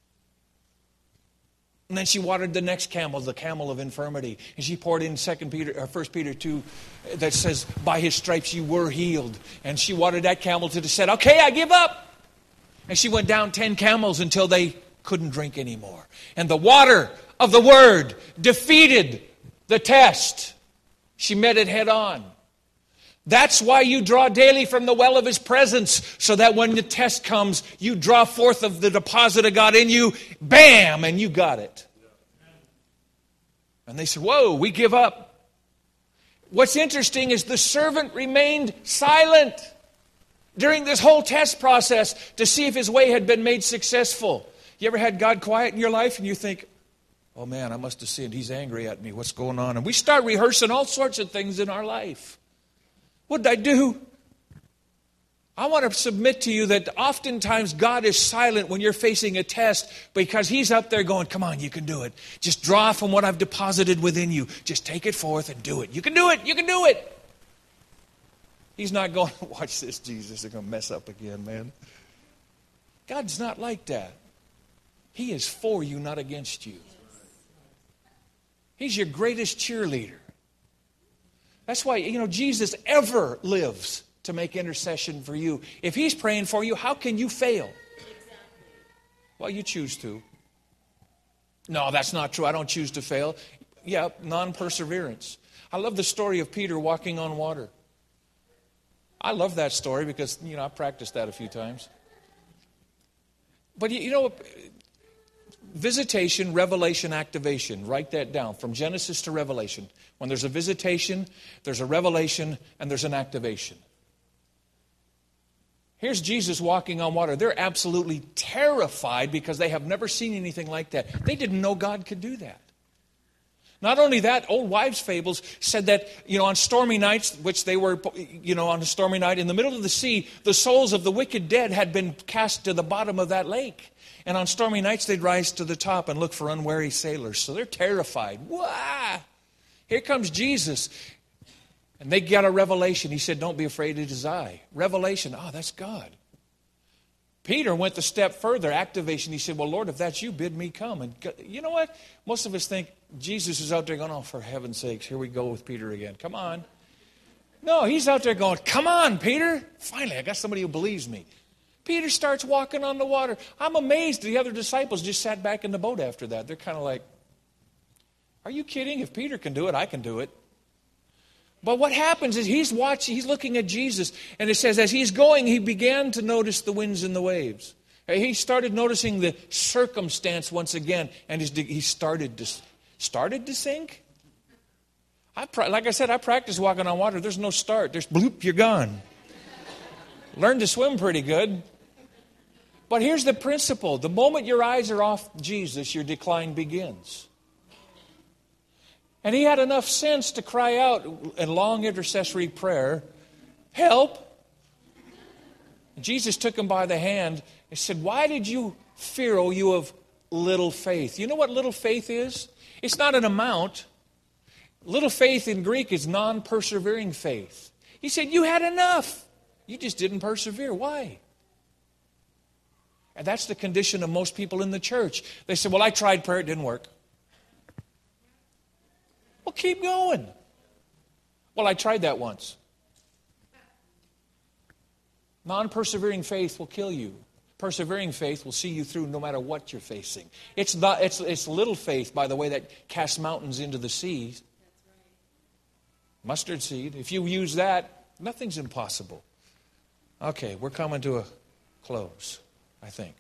And then she watered the next camel, the camel of infirmity. And she poured in Second Peter, or First Peter two that says, by his stripes you were healed. And she watered that camel till it said, okay, I give up. And she went down ten camels until they couldn't drink anymore. And the water of the word defeated the test. She met it head on. That's why you draw daily from the well of his presence, so that when the test comes, you draw forth of the deposit of God in you, bam, and you got it. And they said, whoa, we give up. What's interesting is the servant remained silent during this whole test process to see if his way had been made successful. You ever had God quiet in your life and you think, oh man, I must have sinned. He's angry at me. What's going on? And we start rehearsing all sorts of things in our life. What did I do? I want to submit to you that oftentimes God is silent when you're facing a test because he's up there going, come on, you can do it. Just draw from what I've deposited within you. Just take it forth and do it. You can do it. You can do it. He's not going, watch this, Jesus. They're going to mess up again, man. God's not like that. He is for you, not against you. He's your greatest cheerleader. That's why, you know, Jesus ever lives to make intercession for you. If he's praying for you, how can you fail? Well, you choose to. No, that's not true. I don't choose to fail. Yeah, non-perseverance. I love the story of Peter walking on water. I love that story because, you know, I practiced that a few times. But, you know, visitation, revelation, activation. Write that down. From Genesis to Revelation. When there's a visitation, there's a revelation, and there's an activation. Here's Jesus walking on water. They're absolutely terrified because they have never seen anything like that. They didn't know God could do that. Not only that, old wives' fables said that, you know, on stormy nights, which they were, you know, on a stormy night, in the middle of the sea, the souls of the wicked dead had been cast to the bottom of that lake. And on stormy nights, they'd rise to the top and look for unwary sailors. So they're terrified. Wah! Here comes Jesus. And they got a revelation. He said, don't be afraid, it is I. Revelation, oh, that's God. Peter went the step further, activation. He said, well, Lord, if that's you, bid me come. And you know what? Most of us think Jesus is out there going, oh, for heaven's sakes, here we go with Peter again. Come on. No, he's out there going, come on, Peter. Finally, I got somebody who believes me. Peter starts walking on the water. I'm amazed the other disciples just sat back in the boat after that. They're kind of like, are you kidding? If Peter can do it, I can do it. But what happens is he's watching, he's looking at Jesus, and it says as he's going, he began to notice the winds and the waves. He started noticing the circumstance once again, and he started to, started to sink. I, like I said, I practice walking on water. There's no start. There's bloop, you're gone. Learned to swim pretty good. But here's the principle. The moment your eyes are off Jesus, your decline begins. And he had enough sense to cry out in long intercessory prayer, help. And Jesus took him by the hand and said, why did you fear, O you of little faith? You know what little faith is? It's not an amount. Little faith in Greek is non-persevering faith. He said, you had enough. You just didn't persevere. Why? And that's the condition of most people in the church. They say, well, I tried prayer, it didn't work. Well, keep going. Well, I tried that once. Non-persevering faith will kill you. Persevering faith will see you through no matter what you're facing. It's not, it's, it's little faith, by the way, that casts mountains into the sea. Mustard seed. If you use that, nothing's impossible. Okay, we're coming to a close, I think.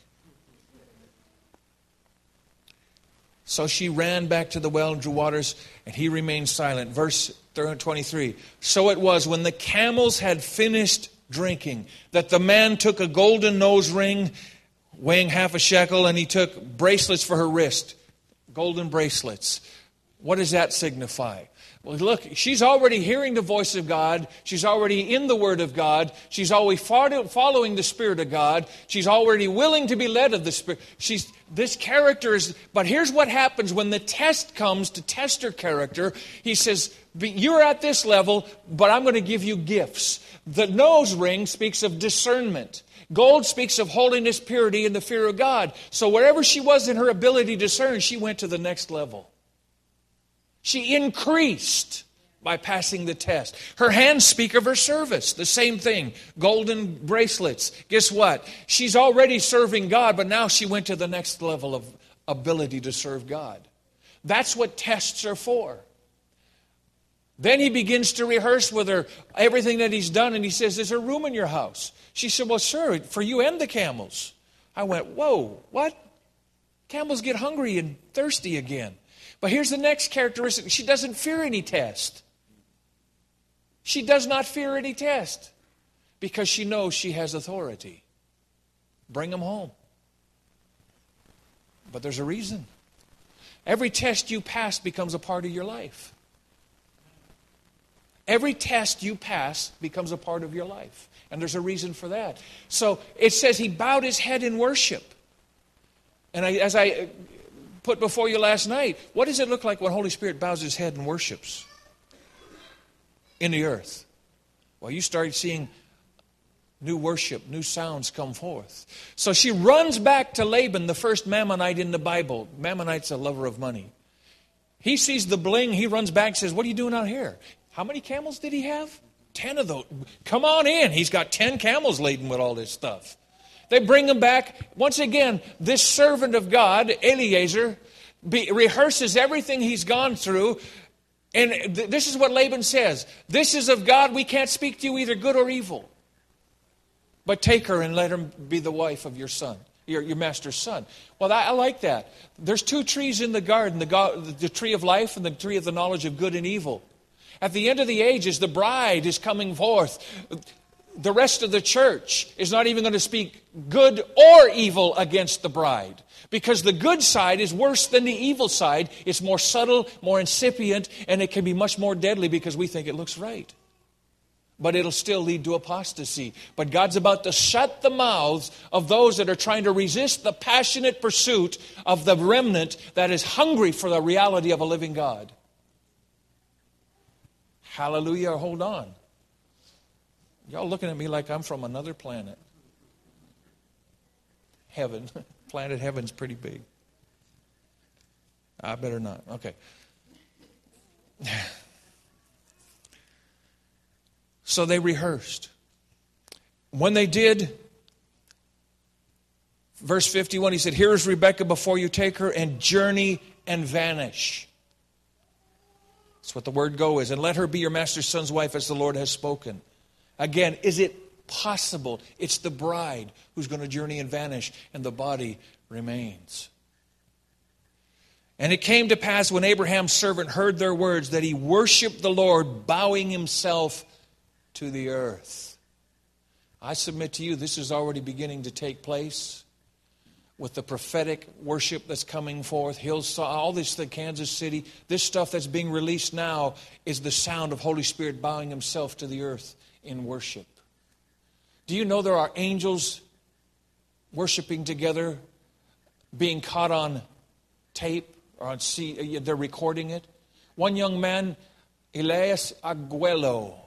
So she ran back to the well and drew waters, and he remained silent. Verse twenty-three. So it was when the camels had finished drinking that the man took a golden nose ring weighing half a shekel, and he took bracelets for her wrist. Golden bracelets. What does that signify? Well, look, she's already hearing the voice of God. She's already in the Word of God. She's always following the Spirit of God. She's already willing to be led of the Spirit. She's this character is, but here's what happens when the test comes to test her character. He says, you're at this level, but I'm going to give you gifts. The nose ring speaks of discernment. Gold speaks of holiness, purity, and the fear of God. So wherever she was in her ability to discern, she went to the next level. She increased by passing the test. Her hands speak of her service. The same thing. Golden bracelets. Guess what? She's already serving God, but now she went to the next level of ability to serve God. That's what tests are for. Then he begins to rehearse with her everything that he's done, and he says, is there room in your house? She said, well, sure, for you and the camels. I went, whoa, what? Camels get hungry and thirsty again. But here's the next characteristic. She doesn't fear any test. She does not fear any test because she knows she has authority. Bring them home. But there's a reason. Every test you pass becomes a part of your life. Every test you pass becomes a part of your life. And there's a reason for that. So it says he bowed his head in worship. And I, as I put before you last night, what does it look like when Holy Spirit bows his head and worships in the earth? Well, you start seeing new worship, new sounds come forth. So she runs back to Laban, the first Mammonite in the Bible. Mammonite's a lover of money. He sees the bling, he runs back and says, what are you doing out here? How many camels did he have? Ten of those. Come on in. He's got ten camels laden with all this stuff. They bring him back. Once again, this servant of God, Eliezer, be, rehearses everything he's gone through. And th- this is what Laban says. This is of God. We can't speak to you either good or evil. But take her and let her be the wife of your son, your, your master's son. Well, I, I like that. There's two trees in the garden, the, God, the tree of life and the tree of the knowledge of good and evil. At the end of the ages, the bride is coming forth. The rest of the church is not even going to speak good or evil against the bride. Because the good side is worse than the evil side. It's more subtle, more incipient, and it can be much more deadly because we think it looks right. But it'll still lead to apostasy. But God's about to shut the mouths of those that are trying to resist the passionate pursuit of the remnant that is hungry for the reality of a living God. Hallelujah, hold on. Y'all looking at me like I'm from another planet. Heaven. Planet Heaven's pretty big. I better not. Okay. So they rehearsed. When they did, verse fifty-one, he said, here is Rebekah before you take her, and journey and vanish. That's what the word go is. And let her be your master's son's wife as the Lord has spoken. Again, is it possible? It's the bride who's going to journey and vanish, and the body remains. And it came to pass when Abraham's servant heard their words that he worshiped the Lord, bowing himself to the earth. I submit to you, this is already beginning to take place with the prophetic worship that's coming forth. Hillsong, all this, the Kansas City, this stuff that's being released now is the sound of Holy Spirit bowing himself to the earth in worship. Do you know there are angels worshiping together, being caught on tape or on C? They're recording it. One young man, Elias Aguelo,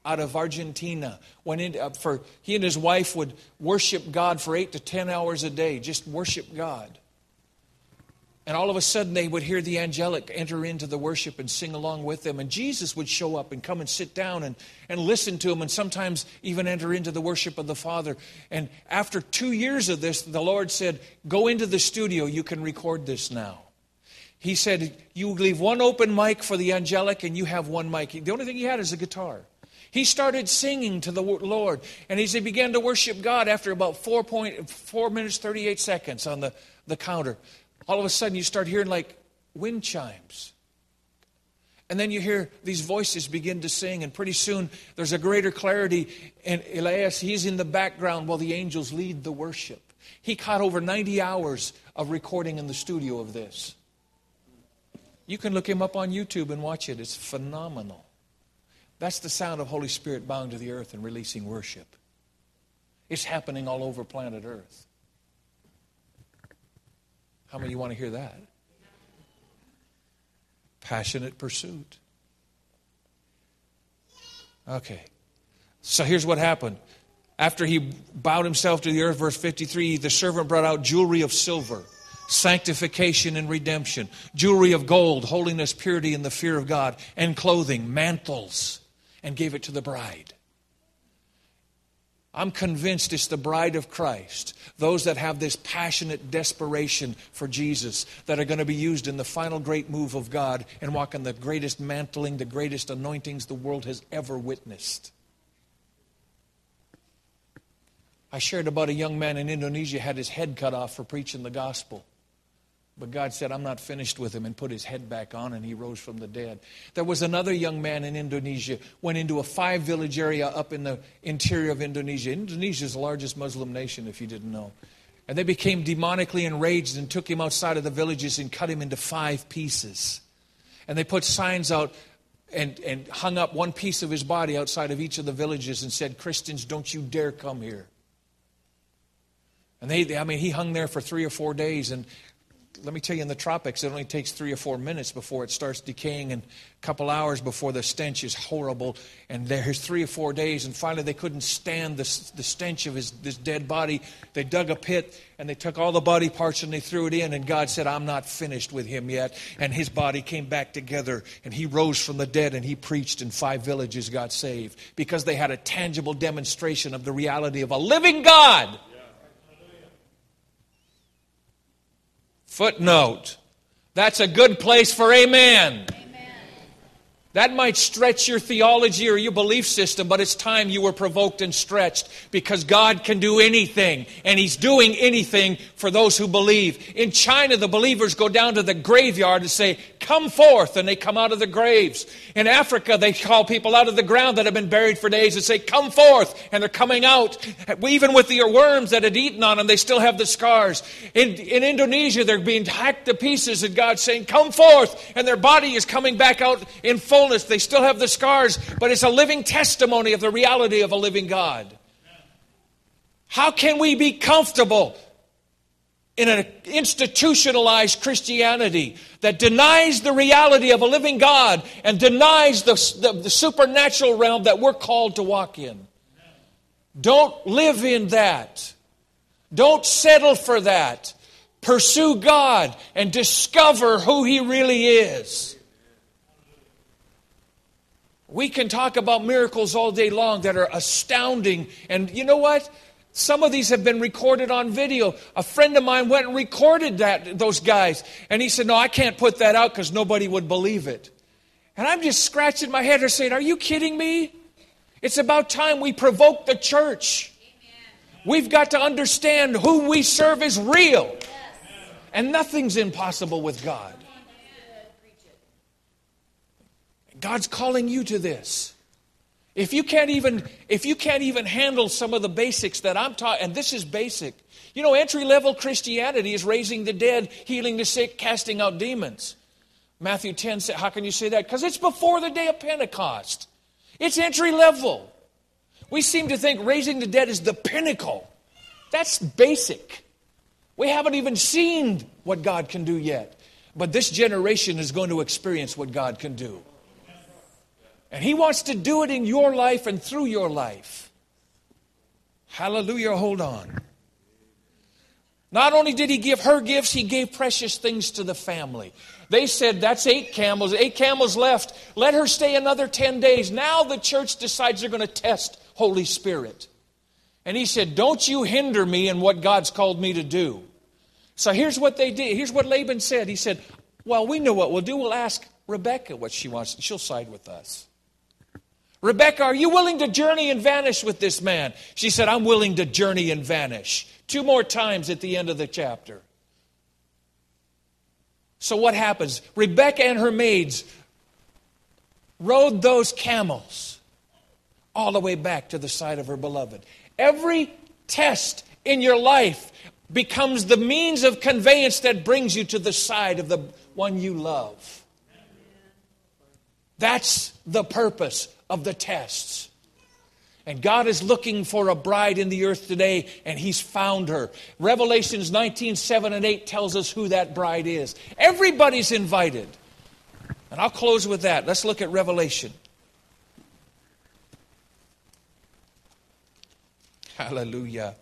out of Argentina. Went in, uh, for he and his wife would worship God for eight to ten hours a day, just worship God. And all of a sudden they would hear the angelic enter into the worship and sing along with them. And Jesus would show up and come and sit down and, and listen to them, and sometimes even enter into the worship of the Father. And after two years of this, the Lord said, go into the studio, you can record this now. He said, you leave one open mic for the angelic and you have one mic. The only thing he had is a guitar. He started singing to the Lord. And as he began to worship God, after about four, point, four minutes, thirty-eight seconds on the, the counter, all of a sudden you start hearing like wind chimes. And then you hear these voices begin to sing, and pretty soon there's a greater clarity. And Elias, he's in the background while the angels lead the worship. He caught over ninety hours of recording in the studio of this. You can look him up on YouTube and watch it. It's phenomenal. That's the sound of Holy Spirit bowing to the earth and releasing worship. It's happening all over planet Earth. How many of you want to hear that? Passionate pursuit. Okay. So here's what happened. After he bowed himself to the earth, verse fifty-three, the servant brought out jewelry of silver, sanctification and redemption, jewelry of gold, holiness, purity, and the fear of God, and clothing, mantles, and gave it to the bride. I'm convinced it's the bride of Christ, those that have this passionate desperation for Jesus, that are going to be used in the final great move of God and walk in the greatest mantling, the greatest anointings the world has ever witnessed. I shared about a young man in Indonesia had his head cut off for preaching the gospel. But God said, I'm not finished with him, and put his head back on, and he rose from the dead. There was another young man in Indonesia, went into a five-village area up in the interior of Indonesia. Indonesia is the largest Muslim nation, if you didn't know. And they became demonically enraged and took him outside of the villages and cut him into five pieces. And they put signs out and, and hung up one piece of his body outside of each of the villages and said, Christians, don't you dare come here. And they, I mean, he hung there for three or four days, and let me tell you, in the tropics, it only takes three or four minutes before it starts decaying, and a couple hours before the stench is horrible. And there's three or four days, and finally they couldn't stand the, the stench of his this dead body. They dug a pit, and they took all the body parts, and they threw it in, and God said, I'm not finished with him yet. And his body came back together, and he rose from the dead, and he preached, and five villages got saved, because they had a tangible demonstration of the reality of a living God. Footnote. That's a good place for amen. Amen. That might stretch your theology or your belief system, but it's time you were provoked and stretched, because God can do anything, and He's doing anything for those who believe. In China, the believers go down to the graveyard and say, come forth, and they come out of the graves. In Africa, they call people out of the ground that have been buried for days and say, come forth, and they're coming out. Even with the worms that had eaten on them, they still have the scars. In, in Indonesia, they're being hacked to pieces, and God's saying, come forth, and their body is coming back out in full. They still have the scars, but it's a living testimony of the reality of a living God. How can we be comfortable in an institutionalized Christianity that denies the reality of a living God and denies the, the, the supernatural realm that we're called to walk in? Don't live in that. Don't settle for that. Pursue God and discover who He really is. We can talk about miracles all day long that are astounding. And you know what? Some of these have been recorded on video. A friend of mine went and recorded that those guys. And he said, no, I can't put that out because nobody would believe it. And I'm just scratching my head and saying, are you kidding me? It's about time we provoke the church. Amen. We've got to understand who we serve is real. Yes. And nothing's impossible with God. God's calling you to this. If you can't even, if you can't even handle some of the basics that I'm taught, and this is basic. You know, entry-level Christianity is raising the dead, healing the sick, casting out demons. Matthew ten, how can you say that? Because it's before the day of Pentecost. It's entry-level. We seem to think raising the dead is the pinnacle. That's basic. We haven't even seen what God can do yet. But this generation is going to experience what God can do. And He wants to do it in your life and through your life. Hallelujah, hold on. Not only did He give her gifts, He gave precious things to the family. They said, that's eight camels, eight camels left. Let her stay another ten days. Now the church decides they're going to test Holy Spirit. And He said, don't you hinder me in what God's called me to do. So here's what they did. Here's what Laban said. He said, well, we know what we'll do. We'll ask Rebekah what she wants. She'll side with us. Rebekah, are you willing to journey and vanish with this man? She said, I'm willing to journey and vanish. Two more times at the end of the chapter. So what happens? Rebekah and her maids rode those camels all the way back to the side of her beloved. Every test in your life becomes the means of conveyance that brings you to the side of the one you love. That's the purpose of the tests. And God is looking for a bride in the earth today, and He's found her. Revelations nineteen, seven and eight tells us who that bride is. Everybody's invited. And I'll close with that. Let's look at Revelation. Hallelujah.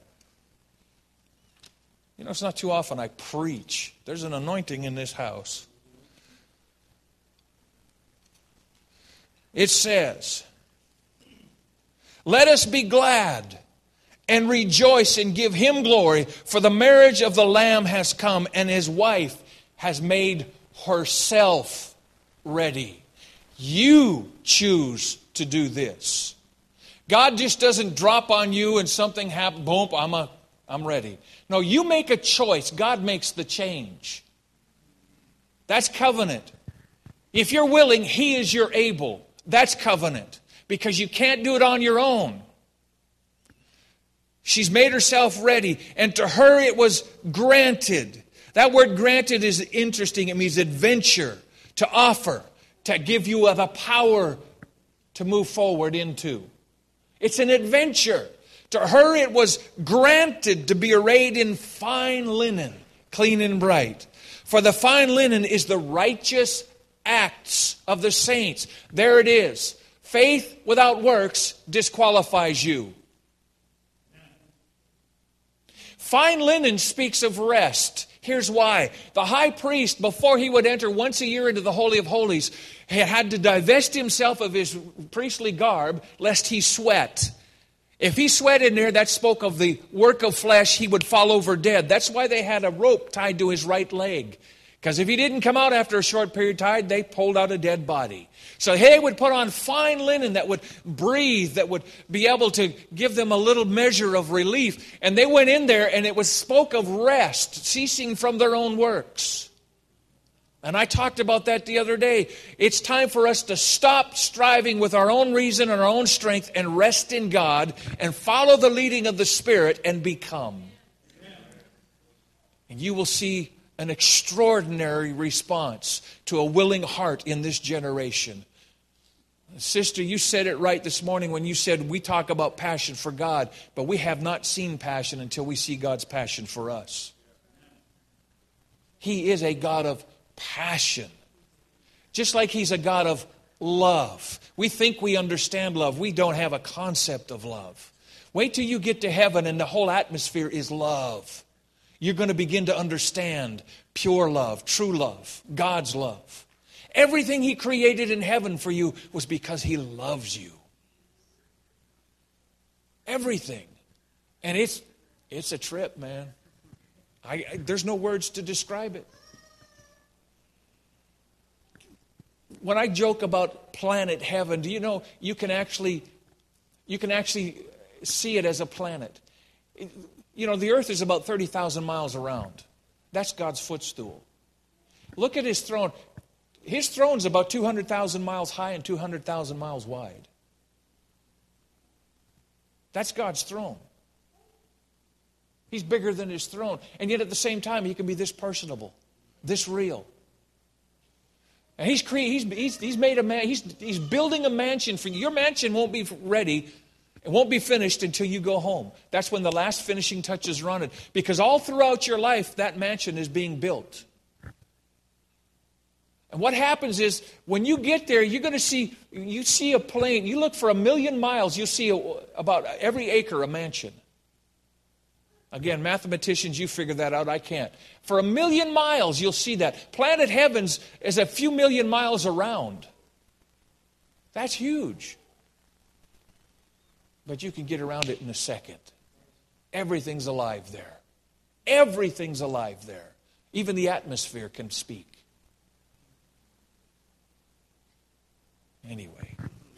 You know, it's not too often I preach. There's an anointing in this house. It says, let us be glad and rejoice and give Him glory, for the marriage of the Lamb has come, and His wife has made herself ready. You choose to do this. God just doesn't drop on you and something happens, boom, I'm, a, I'm ready. No, you make a choice. God makes the change. That's covenant. If you're willing, He is your able. That's covenant. Because you can't do it on your own. She's made herself ready. And to her it was granted. That word granted is interesting. It means adventure, to offer, to give you the power to move forward into. It's an adventure. To her it was granted to be arrayed in fine linen, clean and bright. For the fine linen is the righteous acts of the saints. There it is. Faith without works disqualifies you. Fine linen speaks of rest. Here's why. The high priest, before he would enter once a year into the Holy of Holies, had to divest himself of his priestly garb lest he sweat. If he sweat in there, that spoke of the work of flesh, he would fall over dead. That's why they had a rope tied to his right leg. Because if he didn't come out after a short period of time, they pulled out a dead body. So they would put on fine linen that would breathe, that would be able to give them a little measure of relief. And they went in there and it was spoke of rest, ceasing from their own works. And I talked about that the other day. It's time for us to stop striving with our own reason and our own strength and rest in God and follow the leading of the Spirit and become. And you will see an extraordinary response to a willing heart in this generation. Sister, you said it right this morning when you said we talk about passion for God, but we have not seen passion until we see God's passion for us. He is a God of passion. Just like He's a God of love. We think we understand love. We don't have a concept of love. Wait till you get to heaven and the whole atmosphere is love. You're going to begin to understand pure love, true love, God's love. Everything He created in heaven for you was because He loves you. Everything. And it's it's a trip, man. I, I, there's no words to describe it. When I joke about planet heaven, do you know you can actually you can actually see it as a planet? It, You know, the earth is about thirty thousand miles around. That's God's footstool. Look at His throne. His throne's about two hundred thousand miles high and two hundred thousand miles wide. That's God's throne. He's bigger than His throne. And yet at the same time, He can be this personable, this real. And He's cre- he's, he's, he's made a man, he's, he's building a mansion for you. Your mansion won't be ready. It won't be finished until you go home. That's when the last finishing touches are on it. Because all throughout your life, that mansion is being built. And what happens is, when you get there, you're going to see, you see a plain, you look for a million miles, you'll see a, about every acre a mansion. Again, mathematicians, you figure that out, I can't. For a million miles, you'll see that. Planet Heavens is a few million miles around. That's huge. But you can get around it in a second. Everything's alive there. Everything's alive there. Even the atmosphere can speak. Anyway.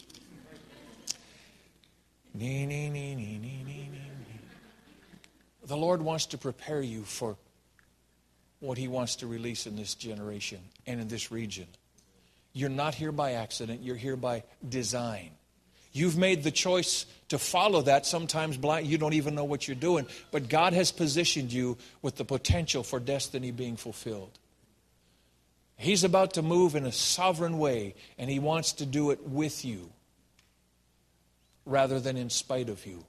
Nee, nee, nee, nee, nee, nee, nee. The Lord wants to prepare you for what He wants to release in this generation and in this region. You're not here by accident. You're here by design. You've made the choice to follow that. Sometimes blind, you don't even know what you're doing. But God has positioned you with the potential for destiny being fulfilled. He's about to move in a sovereign way, and He wants to do it with you rather than in spite of you.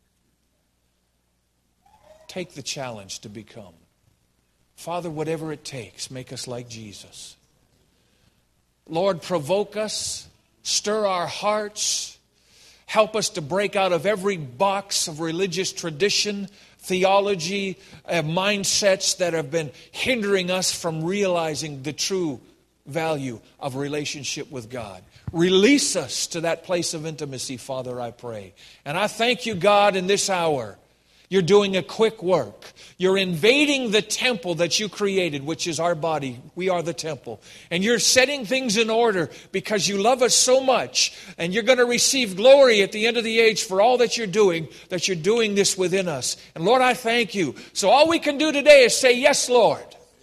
Take the challenge to become. Father, whatever it takes, make us like Jesus. Lord, provoke us, stir our hearts, help us to break out of every box of religious tradition, theology, uh, mindsets that have been hindering us from realizing the true value of relationship with God. Release us to that place of intimacy, Father, I pray. And I thank you, God, in this hour. You're doing a quick work. You're invading the temple that you created, which is our body. We are the temple. And you're setting things in order because you love us so much. And you're going to receive glory at the end of the age for all that you're doing, that you're doing this within us. And Lord, I thank you. So all we can do today is say, yes, Lord.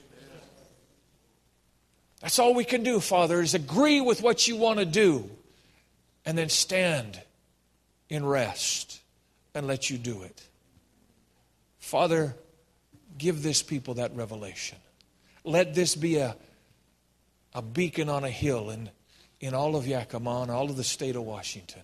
That's all we can do, Father, is agree with what you want to do. And then stand in rest and let you do it. Father, give this people that revelation. Let this be a, a beacon on a hill in, in all of Yakima and all of the state of Washington.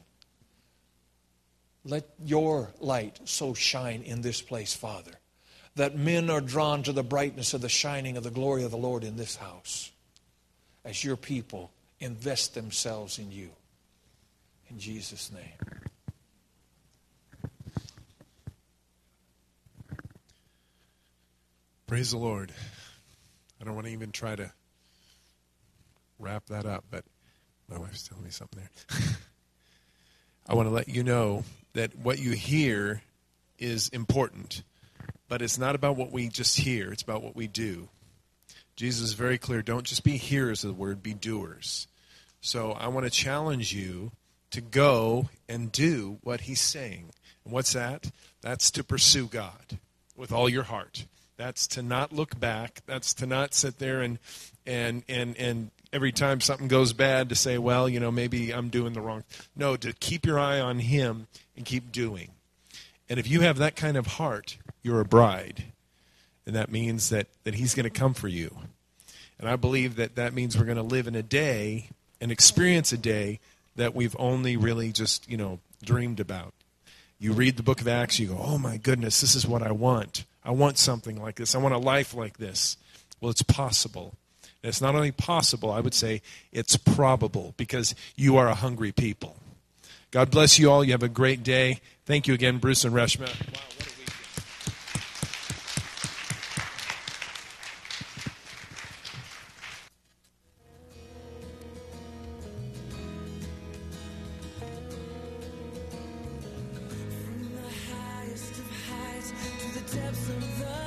Let your light so shine in this place, Father, that men are drawn to the brightness of the shining of the glory of the Lord in this house as your people invest themselves in you. In Jesus' name. Praise the Lord. I don't want to even try to wrap that up, but my wife's telling me something there. I want to let you know that what you hear is important, but it's not about what we just hear. It's about what we do. Jesus is very clear. Don't just be hearers of the word, be doers. So I want to challenge you to go and do what he's saying. And what's that? That's to pursue God with all your heart. That's to not look back. That's to not sit there and and and and every time something goes bad to say, well, you know, maybe I'm doing the wrong. No, to keep your eye on him and keep doing. And if you have that kind of heart, you're a bride. And that means that, that he's going to come for you. And I believe that that means we're going to live in a day and experience a day that we've only really just, you know, dreamed about. You read the book of Acts, you go, oh my goodness, this is what I want. I want something like this. I want a life like this. Well, it's possible. And it's not only possible, I would say it's probable because you are a hungry people. God bless you all. You have a great day. Thank you again, Bruce and Reshma. Wow, what a weekend. From the highest of heights to the depths of the